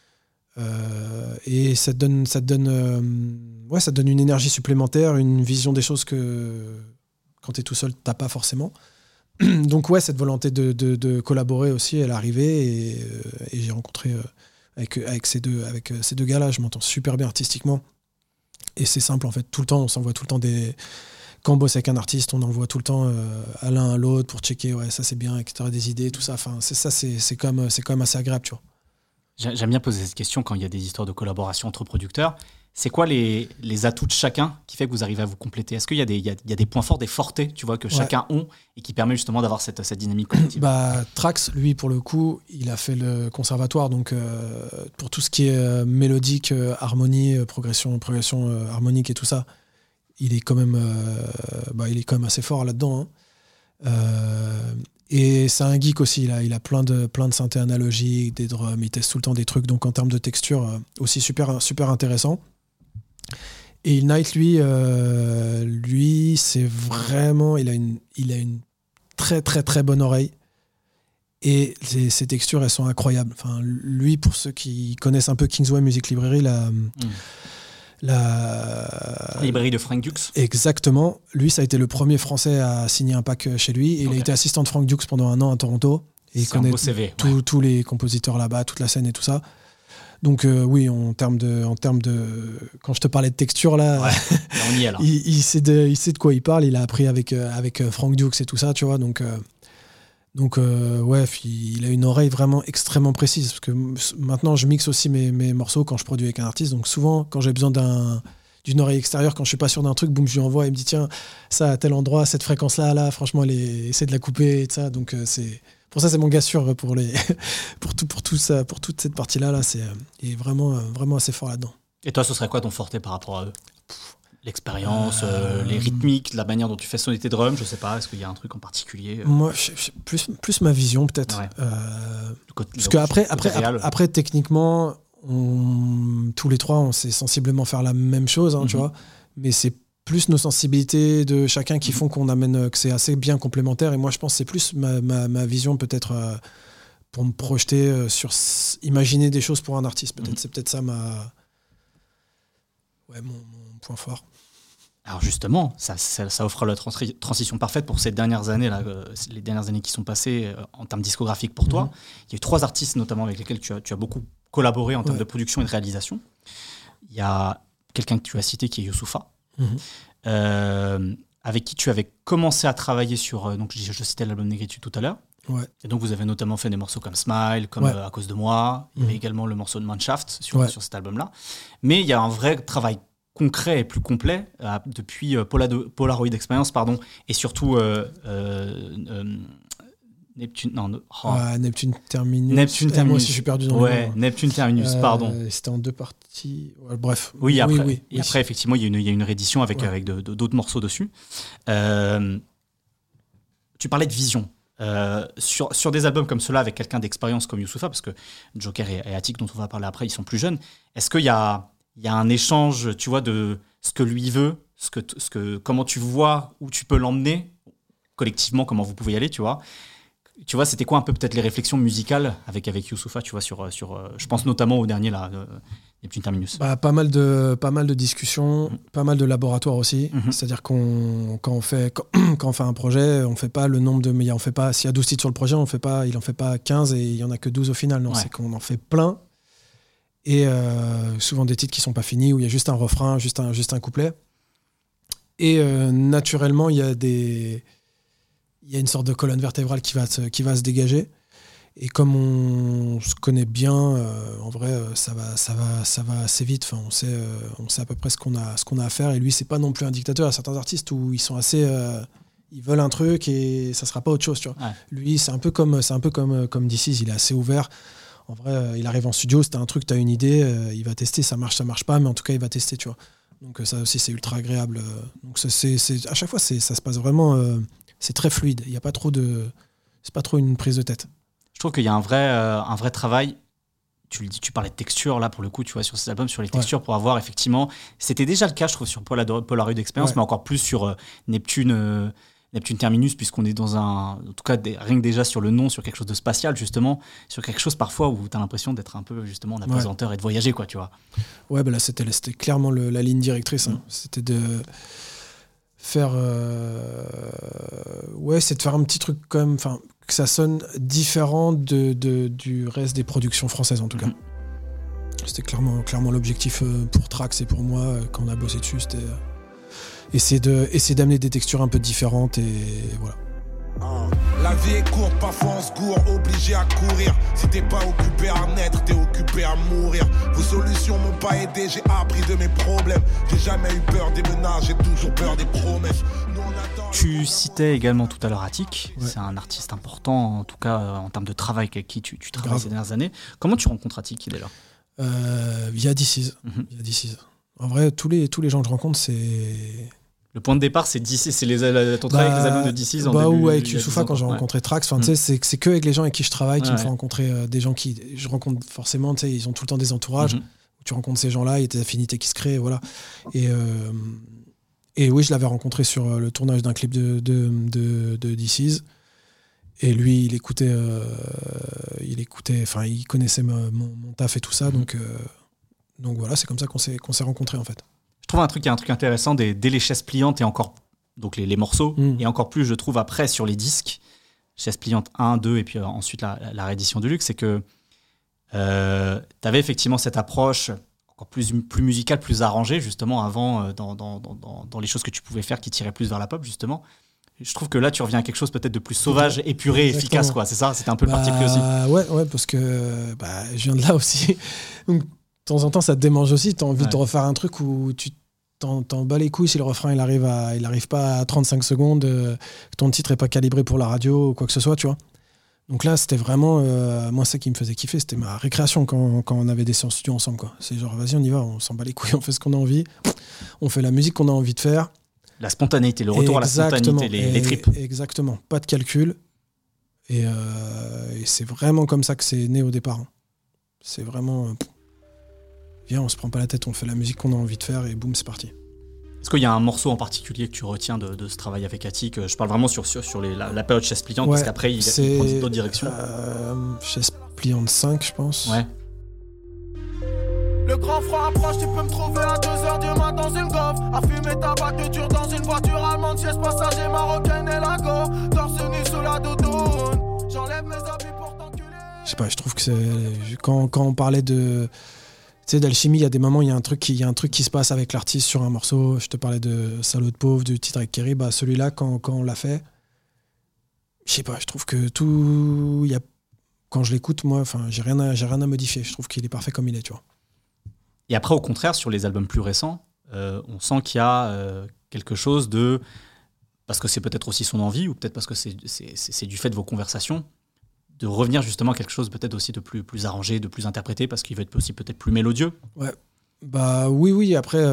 et ça te donne une énergie supplémentaire, une vision des choses que quand t'es tout seul t'as pas forcément. Donc ouais, cette volonté de collaborer aussi elle est arrivée et j'ai rencontré avec ces deux gars-là, je m'entends super bien artistiquement. Et c'est simple, en fait. Tout le temps, on s'envoie tout le temps Quand on bosse avec un artiste, on envoie tout le temps à l'un à l'autre pour checker, ouais, ça c'est bien, etc., des idées, tout ça. Enfin, c'est quand même assez agréable, tu vois. J'aime bien poser cette question quand il y a des histoires de collaboration entre producteurs. C'est quoi les atouts de chacun qui fait que vous arrivez à vous compléter ? Est-ce qu'il y a des points forts, des fortés, tu vois, que chacun ont et qui permet justement d'avoir cette dynamique collective ? Trax, lui, pour le coup, il a fait le conservatoire, donc pour tout ce qui est mélodique, harmonie, progression harmonique et tout ça, il est quand même assez fort là-dedans. Hein. Et c'est un geek aussi, il a plein de synthés analogiques, des drums, il teste tout le temps des trucs, donc en termes de texture, aussi super, super intéressant. Et Ill Night, lui, c'est vraiment, il a une très très très bonne oreille et ses textures elles sont incroyables. Enfin, lui, pour ceux qui connaissent un peu Kingsway Music Library, la librairie de Frank Dux. Exactement. Lui, ça a été le premier Français à signer un pack chez lui. Et il a été assistant de Frank Dux pendant 1 an à Toronto. Et il connaît tous les compositeurs là-bas, toute la scène et tout ça. Donc oui, en termes de, quand je te parlais de texture là, on y est là. il sait de quoi il parle. Il a appris avec Frank Dux et tout ça, tu vois. Donc ouais, il a une oreille vraiment extrêmement précise parce que maintenant je mixe aussi mes morceaux quand je produis avec un artiste. Donc souvent quand j'ai besoin d'une oreille extérieure, quand je suis pas sûr d'un truc, boum, je lui envoie et il me dit tiens, ça à tel endroit, cette fréquence là, franchement, essaie de la couper et tout ça. Donc c'est pour ça, c'est mon gars sûr pour tout ça, pour toute cette partie là, il est vraiment assez fort là-dedans. Et toi, ce serait quoi ton forté par rapport à eux ? L'expérience, les rythmiques, la manière dont tu fais sonner tes drums, je sais pas, est-ce qu'il y a un truc en particulier ? Moi, plus ma vision peut-être. Ouais. Parce qu'après, techniquement, tous les trois, on sait sensiblement faire la même chose, tu vois. Mais c'est plus nos sensibilités de chacun qui font qu'on amène, que c'est assez bien complémentaire. Et moi, je pense que c'est plus ma vision peut-être pour me projeter sur imaginer des choses pour un artiste. Peut-être c'est peut-être ça mon point fort. Alors justement, ça offre la transition parfaite pour ces dernières années, là, les dernières années qui sont passées en termes discographiques pour toi. Il y a eu 3 artistes notamment avec lesquels tu as beaucoup collaboré en termes de production et de réalisation. Il y a quelqu'un que tu as cité qui est Youssoupha, avec qui tu avais commencé à travailler sur, donc je citais l'album Négritude tout à l'heure, Ouais. Et donc vous avez notamment fait des morceaux comme Smile, comme À cause de moi. Il y avait également le morceau de Manshaft sur cet album-là. Mais il y a un vrai travail concret et plus complet depuis Polaroid Experience, et surtout Neptune Terminus. Neptune Terminus. Moi aussi, je suis perdu dans le nom. Neptune Terminus, pardon. C'était en 2 parties. Bref. Oui, après, après, effectivement, il y a une réédition avec d'autres morceaux dessus. Tu parlais de vision. Sur des albums comme ceux-là, avec quelqu'un d'expérience comme Youssoupha, parce que Joker et Attic, dont on va parler après, ils sont plus jeunes, est-ce qu'il y a un échange, tu vois, de ce que lui veut, comment tu vois où tu peux l'emmener, collectivement, comment vous pouvez y aller, tu vois. Tu vois, c'était quoi un peu peut-être les réflexions musicales avec Youssoupha, tu vois, sur je pense notamment au dernier là, Neptune Terminus. Pas mal de discussions, pas mal de laboratoires aussi. C'est-à-dire quand on fait un projet, on fait pas le nombre de, mais on fait pas, s'il y a 12 titres sur le projet, il en fait pas 15 et il y en a que 12 au final. Non, c'est qu'on en fait plein et souvent des titres qui sont pas finis où il y a juste un refrain, juste un couplet. Et naturellement, il y a une sorte de colonne vertébrale qui va se dégager. Et comme on se connaît bien, en vrai, ça va assez vite. Enfin, on sait à peu près ce qu'on a à faire. Et lui, c'est pas non plus un dictateur. Il y a certains artistes où ils sont assez, ils veulent un truc et ça sera pas autre chose, tu vois. Ouais. Lui, c'est un peu comme DC's, il est assez ouvert. En vrai, il arrive en studio, c'est un truc, t'as une idée, il va tester, ça marche pas, mais en tout cas, il va tester, tu vois. Donc ça aussi, c'est ultra agréable. Donc à chaque fois, ça se passe vraiment. C'est très fluide. Il y a pas trop c'est pas trop une prise de tête. Je trouve qu'il y a un vrai travail. Tu le dis, tu parlais de texture là pour le coup, tu vois, sur ces albums, sur les textures pour avoir effectivement. C'était déjà le cas, je trouve, sur Polaroid Experience, mais encore plus sur Neptune Terminus, puisqu'on est dans en tout cas, rien que déjà sur le nom, sur quelque chose de spatial, justement, sur quelque chose parfois où tu as l'impression d'être un peu, justement, en apesanteur et de voyager, quoi, tu vois. Ouais, là, c'était clairement la ligne directrice. Hein. C'était de faire. C'est de faire un petit truc quand même, que ça sonne différent du reste des productions françaises, en tout cas. C'était clairement l'objectif pour Trax et pour moi, quand on a bossé dessus, c'était. Essayer d'amener des textures un peu différentes et voilà. La vie est courte, parfois on se gourre, obligé à courir. Si t'es pas occupé à naître, t'es occupé à mourir. Vos solutions m'ont pas aidé, j'ai appris de mes problèmes. J'ai jamais eu peur des menaces, j'ai toujours peur des promesses. Tu citais également tout à l'heure Attic, c'est un artiste important, en tout cas en termes de travail avec qui tu travailles ces dernières années. Comment tu rencontres Attic, il est là Via DC's. En vrai, tous les gens que je rencontre, c'est... Le point de départ, c'est DC, c'est ton travail avec les albums de DC's en début. Ou avec Youssoupha quand j'ai rencontré Trax. C'est que avec les gens avec qui je travaille qui me font rencontrer des gens qui je rencontre forcément. Ils ont tout le temps des entourages. Où tu rencontres ces gens-là, il y a des affinités qui se créent, voilà. Et oui, je l'avais rencontré sur le tournage d'un clip de DC's. Et lui, il écoutait, enfin, il connaissait mon taf et tout ça, donc voilà, c'est comme ça qu'on s'est rencontrés en fait. Je trouve il y a un truc intéressant dès les chaises pliantes et encore donc les morceaux et encore plus je trouve après sur les disques chaises pliantes 1, 2 et puis ensuite la réédition de luxe, c'est que t'avais effectivement cette approche encore plus musicale, plus arrangée justement avant dans les choses que tu pouvais faire qui tiraient plus vers la pop justement. Je trouve que là tu reviens à quelque chose peut-être de plus sauvage, épuré, efficace quoi, c'est ça, c'était un peu le parti pris aussi. Ouais, parce que je viens de là aussi. Donc de temps en temps ça te démange aussi, t'as envie de refaire un truc où tu t'en bats les couilles si le refrain il arrive pas à 35 secondes, que ton titre est pas calibré pour la radio ou quoi que ce soit, tu vois. Donc là c'était vraiment moi ça qui me faisait kiffer, c'était ma récréation quand on avait des séances studio ensemble quoi. C'est genre vas-y on y va, on s'en bat les couilles, on fait ce qu'on a envie, on fait la musique qu'on a envie de faire. La spontanéité, le retour à la spontanéité, les tripes. Exactement, pas de calcul. Et c'est vraiment comme ça que c'est né au départ. Hein. C'est vraiment... viens, on se prend pas la tête, on fait la musique qu'on a envie de faire et boum, c'est parti. Est-ce qu'il y a un morceau en particulier que tu retiens de ce travail avec Attic ? Je parle vraiment sur la période chaise pliante, parce qu'après, il prend d'autres directions. Chaise pliante 5, je pense. Ouais. Le grand froid approche, tu peux me trouver à 2h du mat dans une golf. À fumer tabac de dur dans une voiture allemande, chaise passager marocaine et la go. Torse nu sous la doudoune. J'enlève mes habits pour t'enculer. Je sais pas, je trouve que c'est... Quand on parlait de... Tu sais, d'alchimie, il y a des moments, il y a un truc qui se passe avec l'artiste sur un morceau. Je te parlais de Salaud de pauvre, du titre avec Kerry. Celui-là, quand on l'a fait, Je sais pas, je trouve que tout... Quand je l'écoute, moi, j'ai rien à modifier. Je trouve qu'il est parfait comme il est, tu vois. Et après, au contraire, sur les albums plus récents, on sent qu'il y a quelque chose de... Parce que c'est peut-être aussi son envie, ou peut-être parce que c'est du fait de vos conversations, de revenir justement à quelque chose peut-être aussi de plus arrangé, de plus interprété, parce qu'il va être aussi peut-être plus mélodieux. Ouais. Bah oui. Après,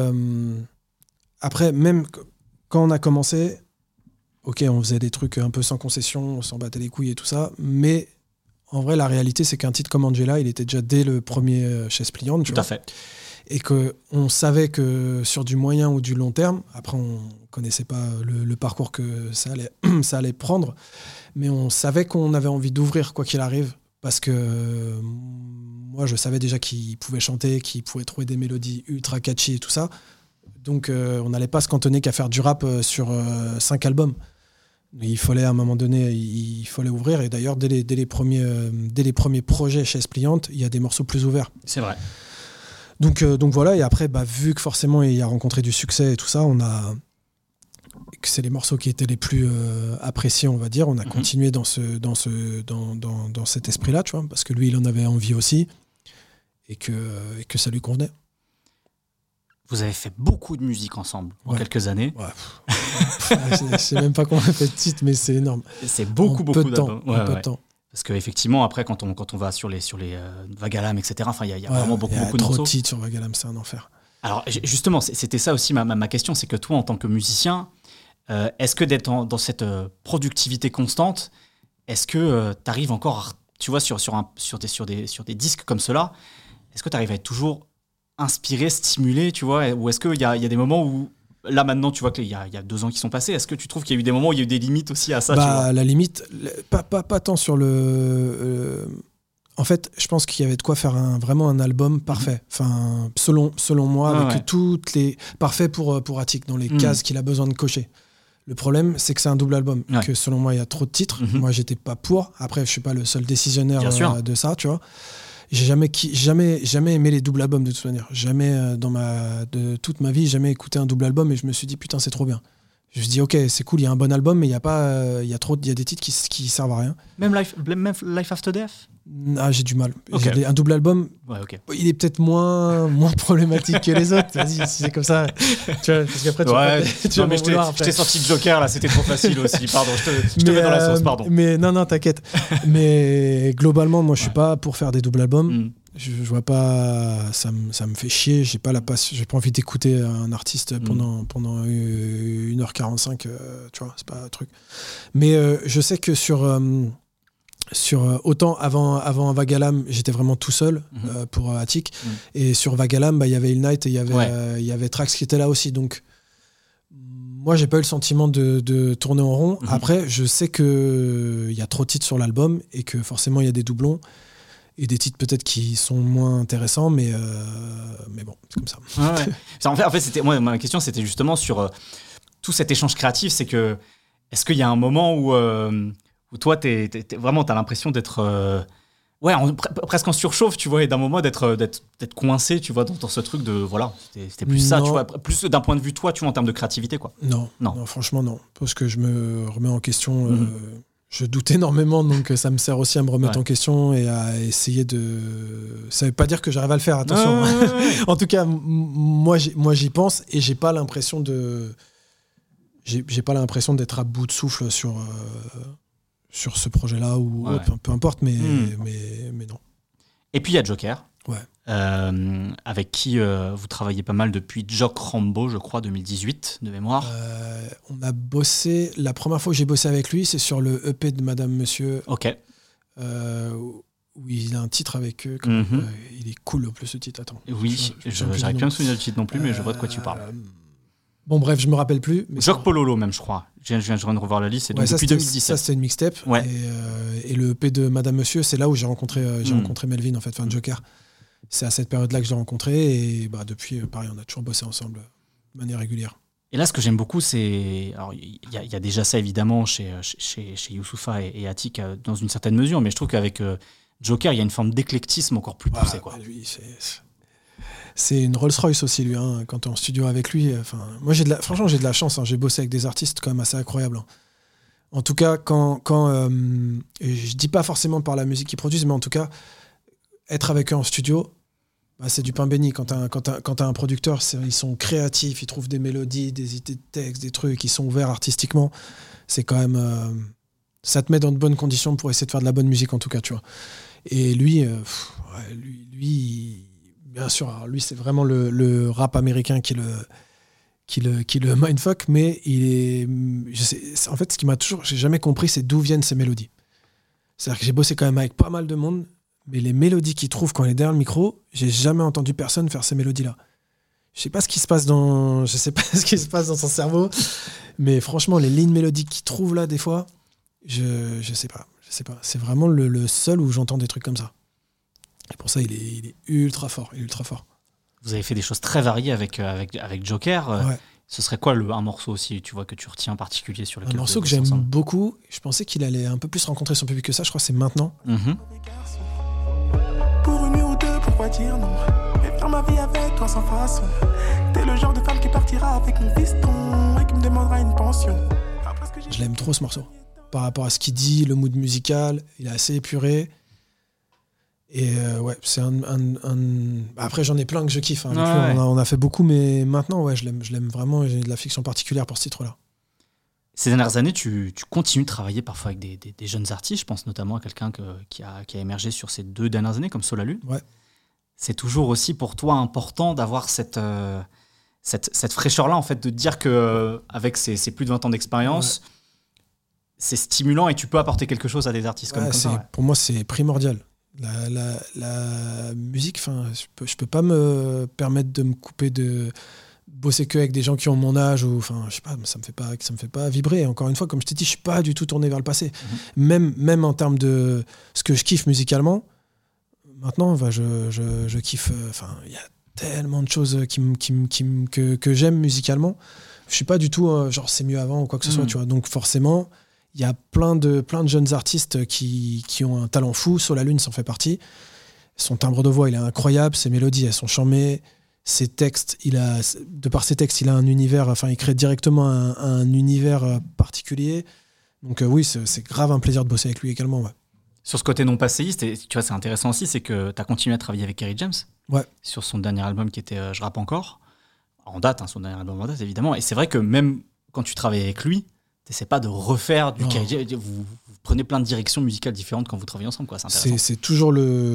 même quand on a commencé, ok, on faisait des trucs un peu sans concession, on s'en battait les couilles et tout ça, mais en vrai, la réalité, c'est qu'un titre comme Angela, il était déjà dès le premier Chaise Pliante. Tout à fait. Et qu'on savait que sur du moyen ou du long terme, après on connaissait pas le parcours que ça allait prendre, mais on savait qu'on avait envie d'ouvrir quoi qu'il arrive, parce que moi je savais déjà qu'il pouvait chanter, qu'il pouvait trouver des mélodies ultra catchy et tout ça, donc on n'allait pas se cantonner qu'à faire du rap sur 5 albums. Il fallait à un moment donné, il fallait ouvrir, et d'ailleurs dès les premiers projets Chaise Pliante, il y a des morceaux plus ouverts. C'est vrai. Donc voilà, et après, vu que forcément il a rencontré du succès et tout ça, que c'est les morceaux qui étaient les plus appréciés, on va dire, on a continué dans cet esprit-là, tu vois, parce que lui, il en avait envie aussi, et que ça lui convenait. Vous avez fait beaucoup de musique ensemble en quelques années. Ouais. Je sais même pas combien on a fait de titres, mais c'est énorme. C'est beaucoup d'albums. En peu de temps. Parce qu'effectivement, après, quand on va sur les Vagalam, etc., il y a vraiment beaucoup de morceaux. Il y a trop de titres sur Vagalam, c'est un enfer. Alors, justement, c'était ça aussi ma question, c'est que toi, en tant que musicien, est-ce que d'être dans cette productivité constante, est-ce que tu arrives encore, tu vois, sur des disques comme cela, est-ce que tu arrives à être toujours inspiré, stimulé, tu vois, ou est-ce qu'il y a des moments où... Là, maintenant, tu vois qu'il y a 2 ans qui sont passés. Est-ce que tu trouves qu'il y a eu des moments où il y a eu des limites aussi à ça, tu vois ? La limite, pas tant sur le... En fait, je pense qu'il y avait de quoi faire vraiment un album parfait. Enfin, selon moi, avec toutes les... Parfait pour Attic, dans les cases qu'il a besoin de cocher. Le problème, c'est que c'est un double album. Que selon moi, il y a trop de titres. Moi, j'étais pas pour. Après, je suis pas le seul décisionnaire de ça, tu vois. J'ai jamais aimé les doubles albums de toute manière. Jamais de toute ma vie, jamais écouté un double album et je me suis dit putain, c'est trop bien. Je me suis dit ok, c'est cool, il y a un bon album, mais il y a des titres qui servent à rien. Même Life After Death. Ah, j'ai du mal. Un double album, il est peut-être moins problématique que les autres. Vas-y, si c'est comme ça. Tu vois, parce qu'après, tu vas m'en vouloir. Je t'ai sorti de Joker, là, c'était trop facile aussi. Pardon, je te mets dans la sauce, pardon. Mais non, t'inquiète. Mais globalement, moi, je suis pas pour faire des doubles albums. Je vois pas, ça me fait chier. J'ai pas envie d'écouter un artiste pendant 1h45. Tu vois, c'est pas un truc. Mais je sais que sur autant avant Vagalam, j'étais vraiment tout seul pour Attic, et sur Vagalam, il y avait Il Night et il y avait Trax qui était là aussi. Donc moi, j'ai pas eu le sentiment de tourner en rond. Après, je sais que il y a trop de titres sur l'album et que forcément il y a des doublons et des titres peut-être qui sont moins intéressants, mais bon, c'est comme ça. En fait, ma question, c'était justement sur tout cet échange créatif. C'est que est-ce qu'il y a un moment où toi, vraiment, t'as l'impression d'être presque en surchauffe, tu vois, et d'un moment d'être coincé, tu vois, dans ce truc de voilà, c'était plus ça, tu vois, plus d'un point de vue toi, tu vois, en termes de créativité, quoi. Non, franchement non, parce que je me remets en question. Je doute énormément, donc ça me sert aussi à me remettre en question et à essayer de... Ça veut pas dire que j'arrive à le faire, attention. En tout cas, moi j'y pense et j'ai pas l'impression d'être à bout de souffle sur ce projet-là ou peu importe, mais non. Et puis il y a Joker, avec qui vous travaillez pas mal depuis Jock Rambo, je crois, 2018, de mémoire. On a bossé, la première fois que j'ai bossé avec lui, c'est sur le EP de Madame Monsieur. Ok. Où il a un titre avec eux. Il est cool en plus ce titre, attends. Oui, j'arrive plus à me souvenir du titre non plus, mais je vois de quoi tu parles. Bon bref, je me rappelle plus. Jock Pololo même, je crois. Je viens de revoir la liste, c'est depuis 2017. Ça c'était une mixtape. Et le EP de Madame Monsieur, c'est là où j'ai rencontré Melvin, en fait, Joker. C'est à cette période-là que je l'ai rencontré, et depuis, pareil, on a toujours bossé ensemble de manière régulière. Et là, ce que j'aime beaucoup, c'est... Alors, il y a déjà ça, évidemment, chez Youssoupha et Attic, dans une certaine mesure, mais je trouve qu'avec Joker, il y a une forme d'éclectisme encore plus poussée, quoi. Lui, c'est une Rolls-Royce aussi, lui, hein, quand tu es en studio avec lui. Franchement, j'ai de la chance. Hein, j'ai bossé avec des artistes quand même assez incroyables. Hein. En tout cas, quand je dis pas forcément par la musique qu'ils produisent, mais en tout cas, être avec eux en studio, c'est du pain béni. Quand t'as un producteur, ils sont créatifs, ils trouvent des mélodies, des idées de textes, des trucs, ils sont ouverts artistiquement. C'est quand même... ça te met dans de bonnes conditions pour essayer de faire de la bonne musique, en tout cas, tu vois. Et lui, bien sûr, alors lui, c'est vraiment le rap américain qui le mindfuck, mais en fait, ce qui j'ai jamais compris, c'est d'où viennent ces mélodies. C'est-à-dire que j'ai bossé quand même avec pas mal de monde, mais les mélodies qu'il trouve quand il est derrière le micro, j'ai jamais entendu personne faire ces mélodies-là. Je sais pas ce qui se passe dans son cerveau, mais franchement, les lignes mélodiques qu'il trouve là, des fois, je sais pas. C'est vraiment le seul où j'entends des trucs comme ça. Et pour ça, il est ultra fort. Vous avez fait des choses très variées avec Joker. Ouais. Ce serait quoi un morceau aussi, tu vois, que tu retiens en particulier sur lequel un morceau que j'aime beaucoup. Je pensais qu'il allait un peu plus rencontrer son public que ça. Je crois que c'est Maintenant. Mm-hmm. Pour une nuit ou deux, pourquoi dire non? Et faire ma vie avec toi sans façon. T'es le genre de femme qui partira avec mon fiston et qui me demandera une pension. Je l'aime trop ce morceau. Par rapport à ce qu'il dit, le mood musical, il est assez épuré. Et c'est Après, j'en ai plein que je kiffe. Hein. On a fait beaucoup, mais maintenant, je l'aime vraiment. J'ai de l'affection particulière pour ce titre-là. Ces dernières années, tu continues de travailler parfois avec des jeunes artistes. Je pense notamment à quelqu'un qui a émergé sur ces 2 dernières années, comme Solalune. Ouais. C'est toujours aussi pour toi important d'avoir cette fraîcheur-là, en fait, de te dire qu'avec ces plus de 20 ans d'expérience, c'est stimulant et tu peux apporter quelque chose à des artistes comme ça. Ouais. Pour moi, c'est primordial. La musique, je peux pas me permettre de me couper de bosser que avec des gens qui ont mon âge ou je sais pas, ça me fait pas vibrer. Encore une fois, comme je t'ai dit, je suis pas du tout tourné vers le passé. Même en termes de ce que je kiffe musicalement, maintenant, je kiffe. Il y a tellement de choses que j'aime musicalement. Je suis pas du tout genre c'est mieux avant ou quoi que ce soit, tu vois. Donc forcément, il y a plein de jeunes artistes qui ont un talent fou. Solalune s'en fait partie. Son timbre de voix, il est incroyable. Ses mélodies, elles sont charmées. Ses textes, de par ses textes, il a un univers. Il crée directement un univers particulier. Donc oui, c'est grave un plaisir de bosser avec lui également. Ouais. Sur ce côté non passéiste, et tu vois, c'est intéressant aussi, c'est que tu as continué à travailler avec Kerry James. Ouais. Sur son dernier album qui était Je rappe encore. En date, son dernier album en date, évidemment. Et c'est vrai que même quand tu travailles avec lui, t'essaies pas de refaire du Kerry James. Vous prenez plein de directions musicales différentes quand vous travaillez ensemble, quoi. C'est intéressant. C'est toujours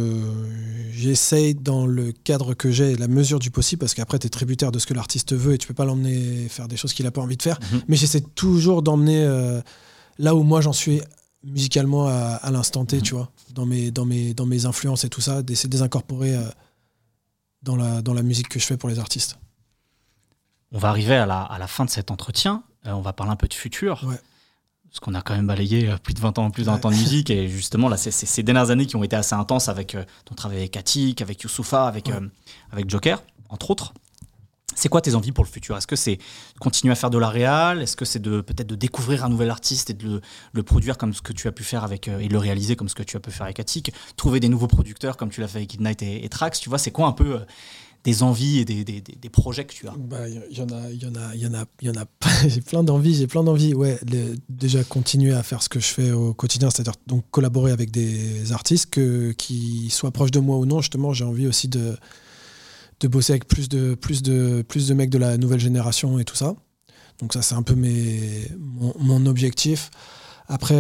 j'essaye dans le cadre que j'ai, la mesure du possible, parce qu'après t'es tributaire de ce que l'artiste veut et tu peux pas l'emmener faire des choses qu'il a pas envie de faire. Mais j'essaie toujours d'emmener là où moi j'en suis musicalement à l'instant T, tu vois, dans mes influences et tout ça, d'essayer de les incorporer dans la musique que je fais pour les artistes. On va arriver à la fin de cet entretien. On va parler un peu de futur. Ouais. Parce qu'on a quand même balayé plus de 20 ans de musique. Et justement, là, c'est ces dernières années qui ont été assez intenses avec ton travail avec Attic, avec Youssoupha, avec Joker, entre autres. C'est quoi tes envies pour le futur? Est-ce que c'est continuer à faire de la réal? Est-ce que c'est peut-être de découvrir un nouvel artiste et de le produire comme ce que tu as pu faire et de le réaliser comme ce que tu as pu faire avec Attic? Trouver des nouveaux producteurs comme tu l'as fait avec Ignite et Trax? Tu vois, c'est quoi un peu des envies et des projets que tu as? Il y en a j'ai plein d'envies. Ouais, déjà continuer à faire ce que je fais au quotidien, c'est-à-dire donc collaborer avec des artistes qui soient proches de moi ou non. Justement, j'ai envie aussi de bosser avec plus de mecs de la nouvelle génération et tout ça. Donc ça, c'est un peu mon objectif. Après,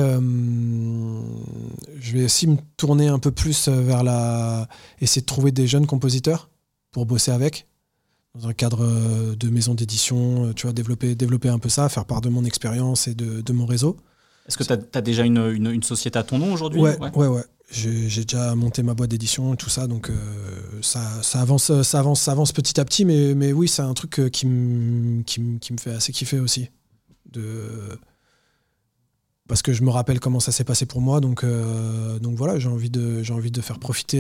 je vais aussi me tourner un peu plus vers essayer de trouver des jeunes compositeurs pour bosser avec, dans un cadre de maison d'édition, tu vois, développer un peu ça, faire part de mon expérience et de mon réseau. Est-ce que tu as déjà une société à ton nom aujourd'hui? Ouais. J'ai déjà monté ma boîte d'édition, tout ça, donc ça avance petit à petit, mais oui, c'est un truc qui me fait assez kiffer aussi. Parce que je me rappelle comment ça s'est passé pour moi, donc voilà, j'ai envie de faire profiter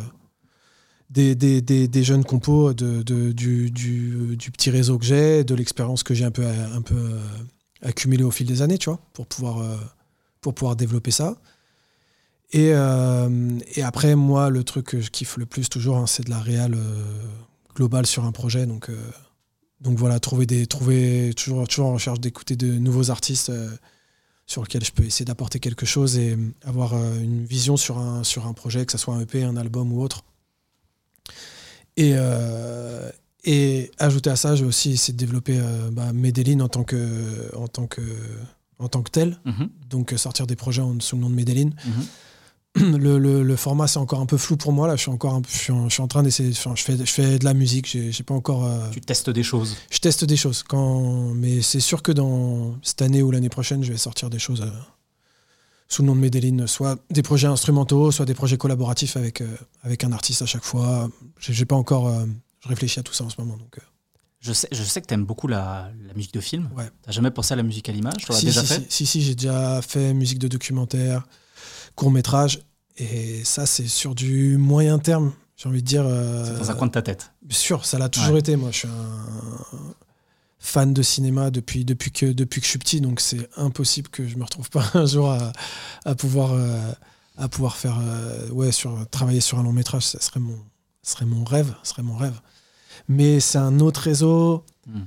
des jeunes compos, du petit réseau que j'ai, de l'expérience que j'ai un peu accumulée au fil des années, tu vois, pour pouvoir développer ça. Et après, moi, le truc que je kiffe le plus toujours, c'est de la réal globale sur un projet. Donc voilà, toujours en recherche d'écouter de nouveaux artistes. sur lequel je peux essayer d'apporter quelque chose et avoir une vision sur un projet, que ce soit un EP, un album ou autre. Et ajouter à ça, j'ai aussi essayé de développer Medellin en tant que tel. Donc sortir des projets sous le nom de Medellin. Le format, c'est encore un peu flou pour moi. Là, je suis en train d'essayer. Je fais de la musique. J'ai pas encore. Tu testes des choses. Je teste des choses. Mais c'est sûr que dans cette année ou l'année prochaine, je vais sortir des choses sous le nom de Medellin, soit des projets instrumentaux, soit des projets collaboratifs avec un artiste à chaque fois. J'ai pas encore. Je réfléchis à tout ça en ce moment. Donc. Je sais que tu aimes beaucoup la musique de film. Ouais. T'as jamais pensé à la musique à l'image? Tu l'as déjà fait? Si, j'ai déjà fait musique de documentaire, court-métrage, et ça, c'est sur du moyen terme, j'ai envie de dire. C'est dans un coin de ta tête. Bien sûr, ça l'a toujours été. Moi, je suis un fan de cinéma depuis que je suis petit, donc c'est impossible que je me retrouve pas un jour à pouvoir faire travailler sur un long métrage. Ça serait mon rêve. Mais c'est un autre réseau.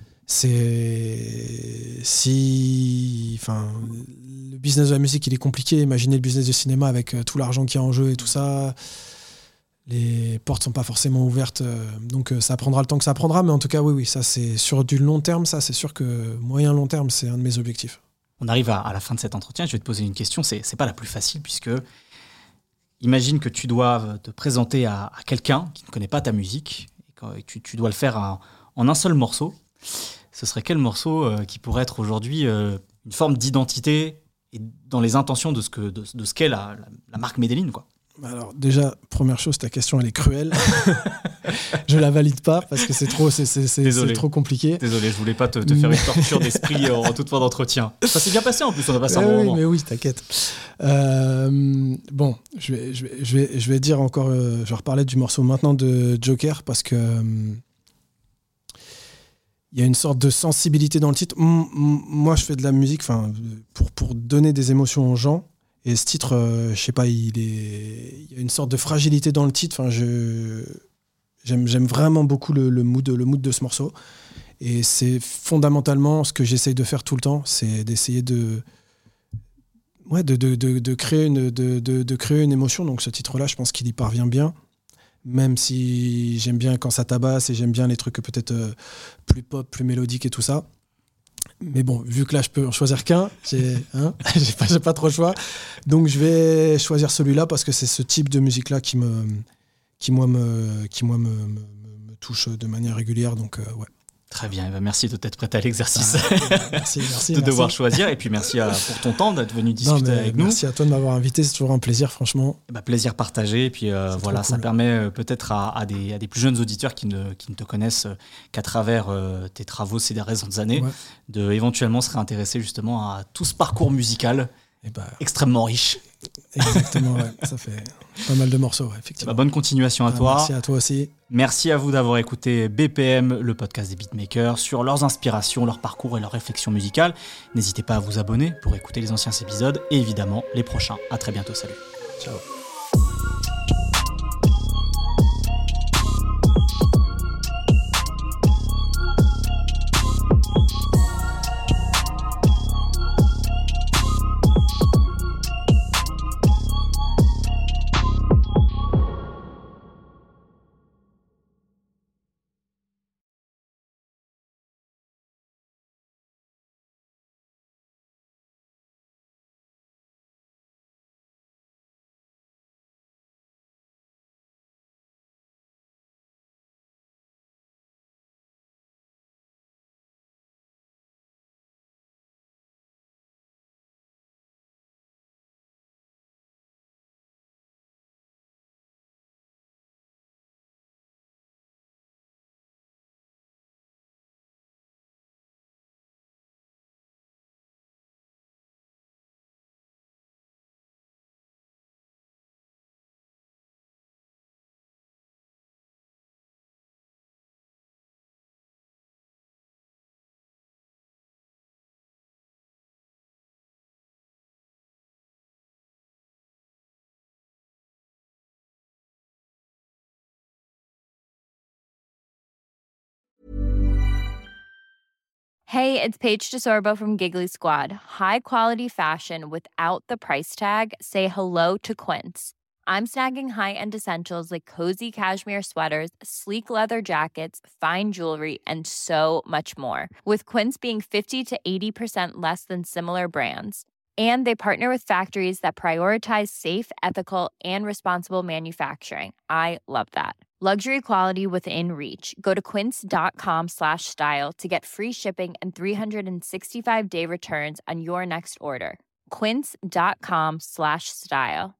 Le business de la musique, il est compliqué. Imaginez le business du cinéma avec tout l'argent qu'il y a en jeu et tout ça. Les portes sont pas forcément ouvertes. Donc ça prendra le temps que ça prendra. Mais en tout cas, oui, ça c'est sur du long terme. Ça, c'est sûr que moyen-long terme, c'est un de mes objectifs. On arrive à la fin de cet entretien. Je vais te poser une question. C'est pas la plus facile puisque imagine que tu dois te présenter à quelqu'un qui ne connaît pas ta musique et que tu dois le faire en un seul morceau. Ce serait quel morceau qui pourrait être aujourd'hui une forme d'identité et dans les intentions de ce qu'est la marque Medellin, quoi? Alors déjà, première chose, ta question, elle est cruelle. Je la valide pas parce que c'est trop compliqué. Désolé, je voulais pas te faire une torture d'esprit en toute fin d'entretien. Ça s'est bien passé en plus, on a passé un bon moment. Mais oui, t'inquiète. Bon, je vais dire encore, je vais reparler du morceau maintenant de Joker parce que il y a une sorte de sensibilité dans le titre. Moi, je fais de la musique pour donner des émotions aux gens. Et ce titre, je sais pas, il y a une sorte de fragilité dans le titre. J'aime vraiment beaucoup le mood de ce morceau. Et c'est fondamentalement ce que j'essaye de faire tout le temps, c'est d'essayer de créer une émotion. Donc ce titre-là, je pense qu'il y parvient bien. Même si j'aime bien quand ça tabasse et j'aime bien les trucs peut-être plus pop, plus mélodiques et tout ça. Mais bon, vu que là, je peux en choisir qu'un, j'ai pas trop le choix. Donc, je vais choisir celui-là parce que c'est ce type de musique-là qui me touche de manière régulière. Donc, ouais. Très bien, merci de t'être prêt à l'exercice merci, de devoir choisir. Et puis merci pour ton temps d'être venu discuter avec nous. Merci à toi de m'avoir invité, c'est toujours un plaisir, franchement. Plaisir partagé. Et puis voilà, ça permet peut-être à des plus jeunes auditeurs qui ne te connaissent qu'à travers tes travaux ces dernières années, de éventuellement se réintéresser justement à tout ce parcours musical extrêmement riche. Exactement, ouais. Ça fait pas mal de morceaux, effectivement. Bonne continuation à toi. Merci à toi aussi. Merci à vous d'avoir écouté BPM, le podcast des beatmakers, sur leurs inspirations, leur parcours et leurs réflexions musicales. N'hésitez pas à vous abonner pour écouter les anciens épisodes et évidemment les prochains. À très bientôt, salut. Ciao. Hey, it's Paige DeSorbo from Giggly Squad. High quality fashion without the price tag. Say hello to Quince. I'm snagging high-end essentials like cozy cashmere sweaters, sleek leather jackets, fine jewelry, and so much more. With Quince being 50 to 80% less than similar brands. And they partner with factories that prioritize safe, ethical, and responsible manufacturing. I love that. Luxury quality within reach. Go to quince.com/style to get free shipping and 365-day returns on your next order. Quince.com/style.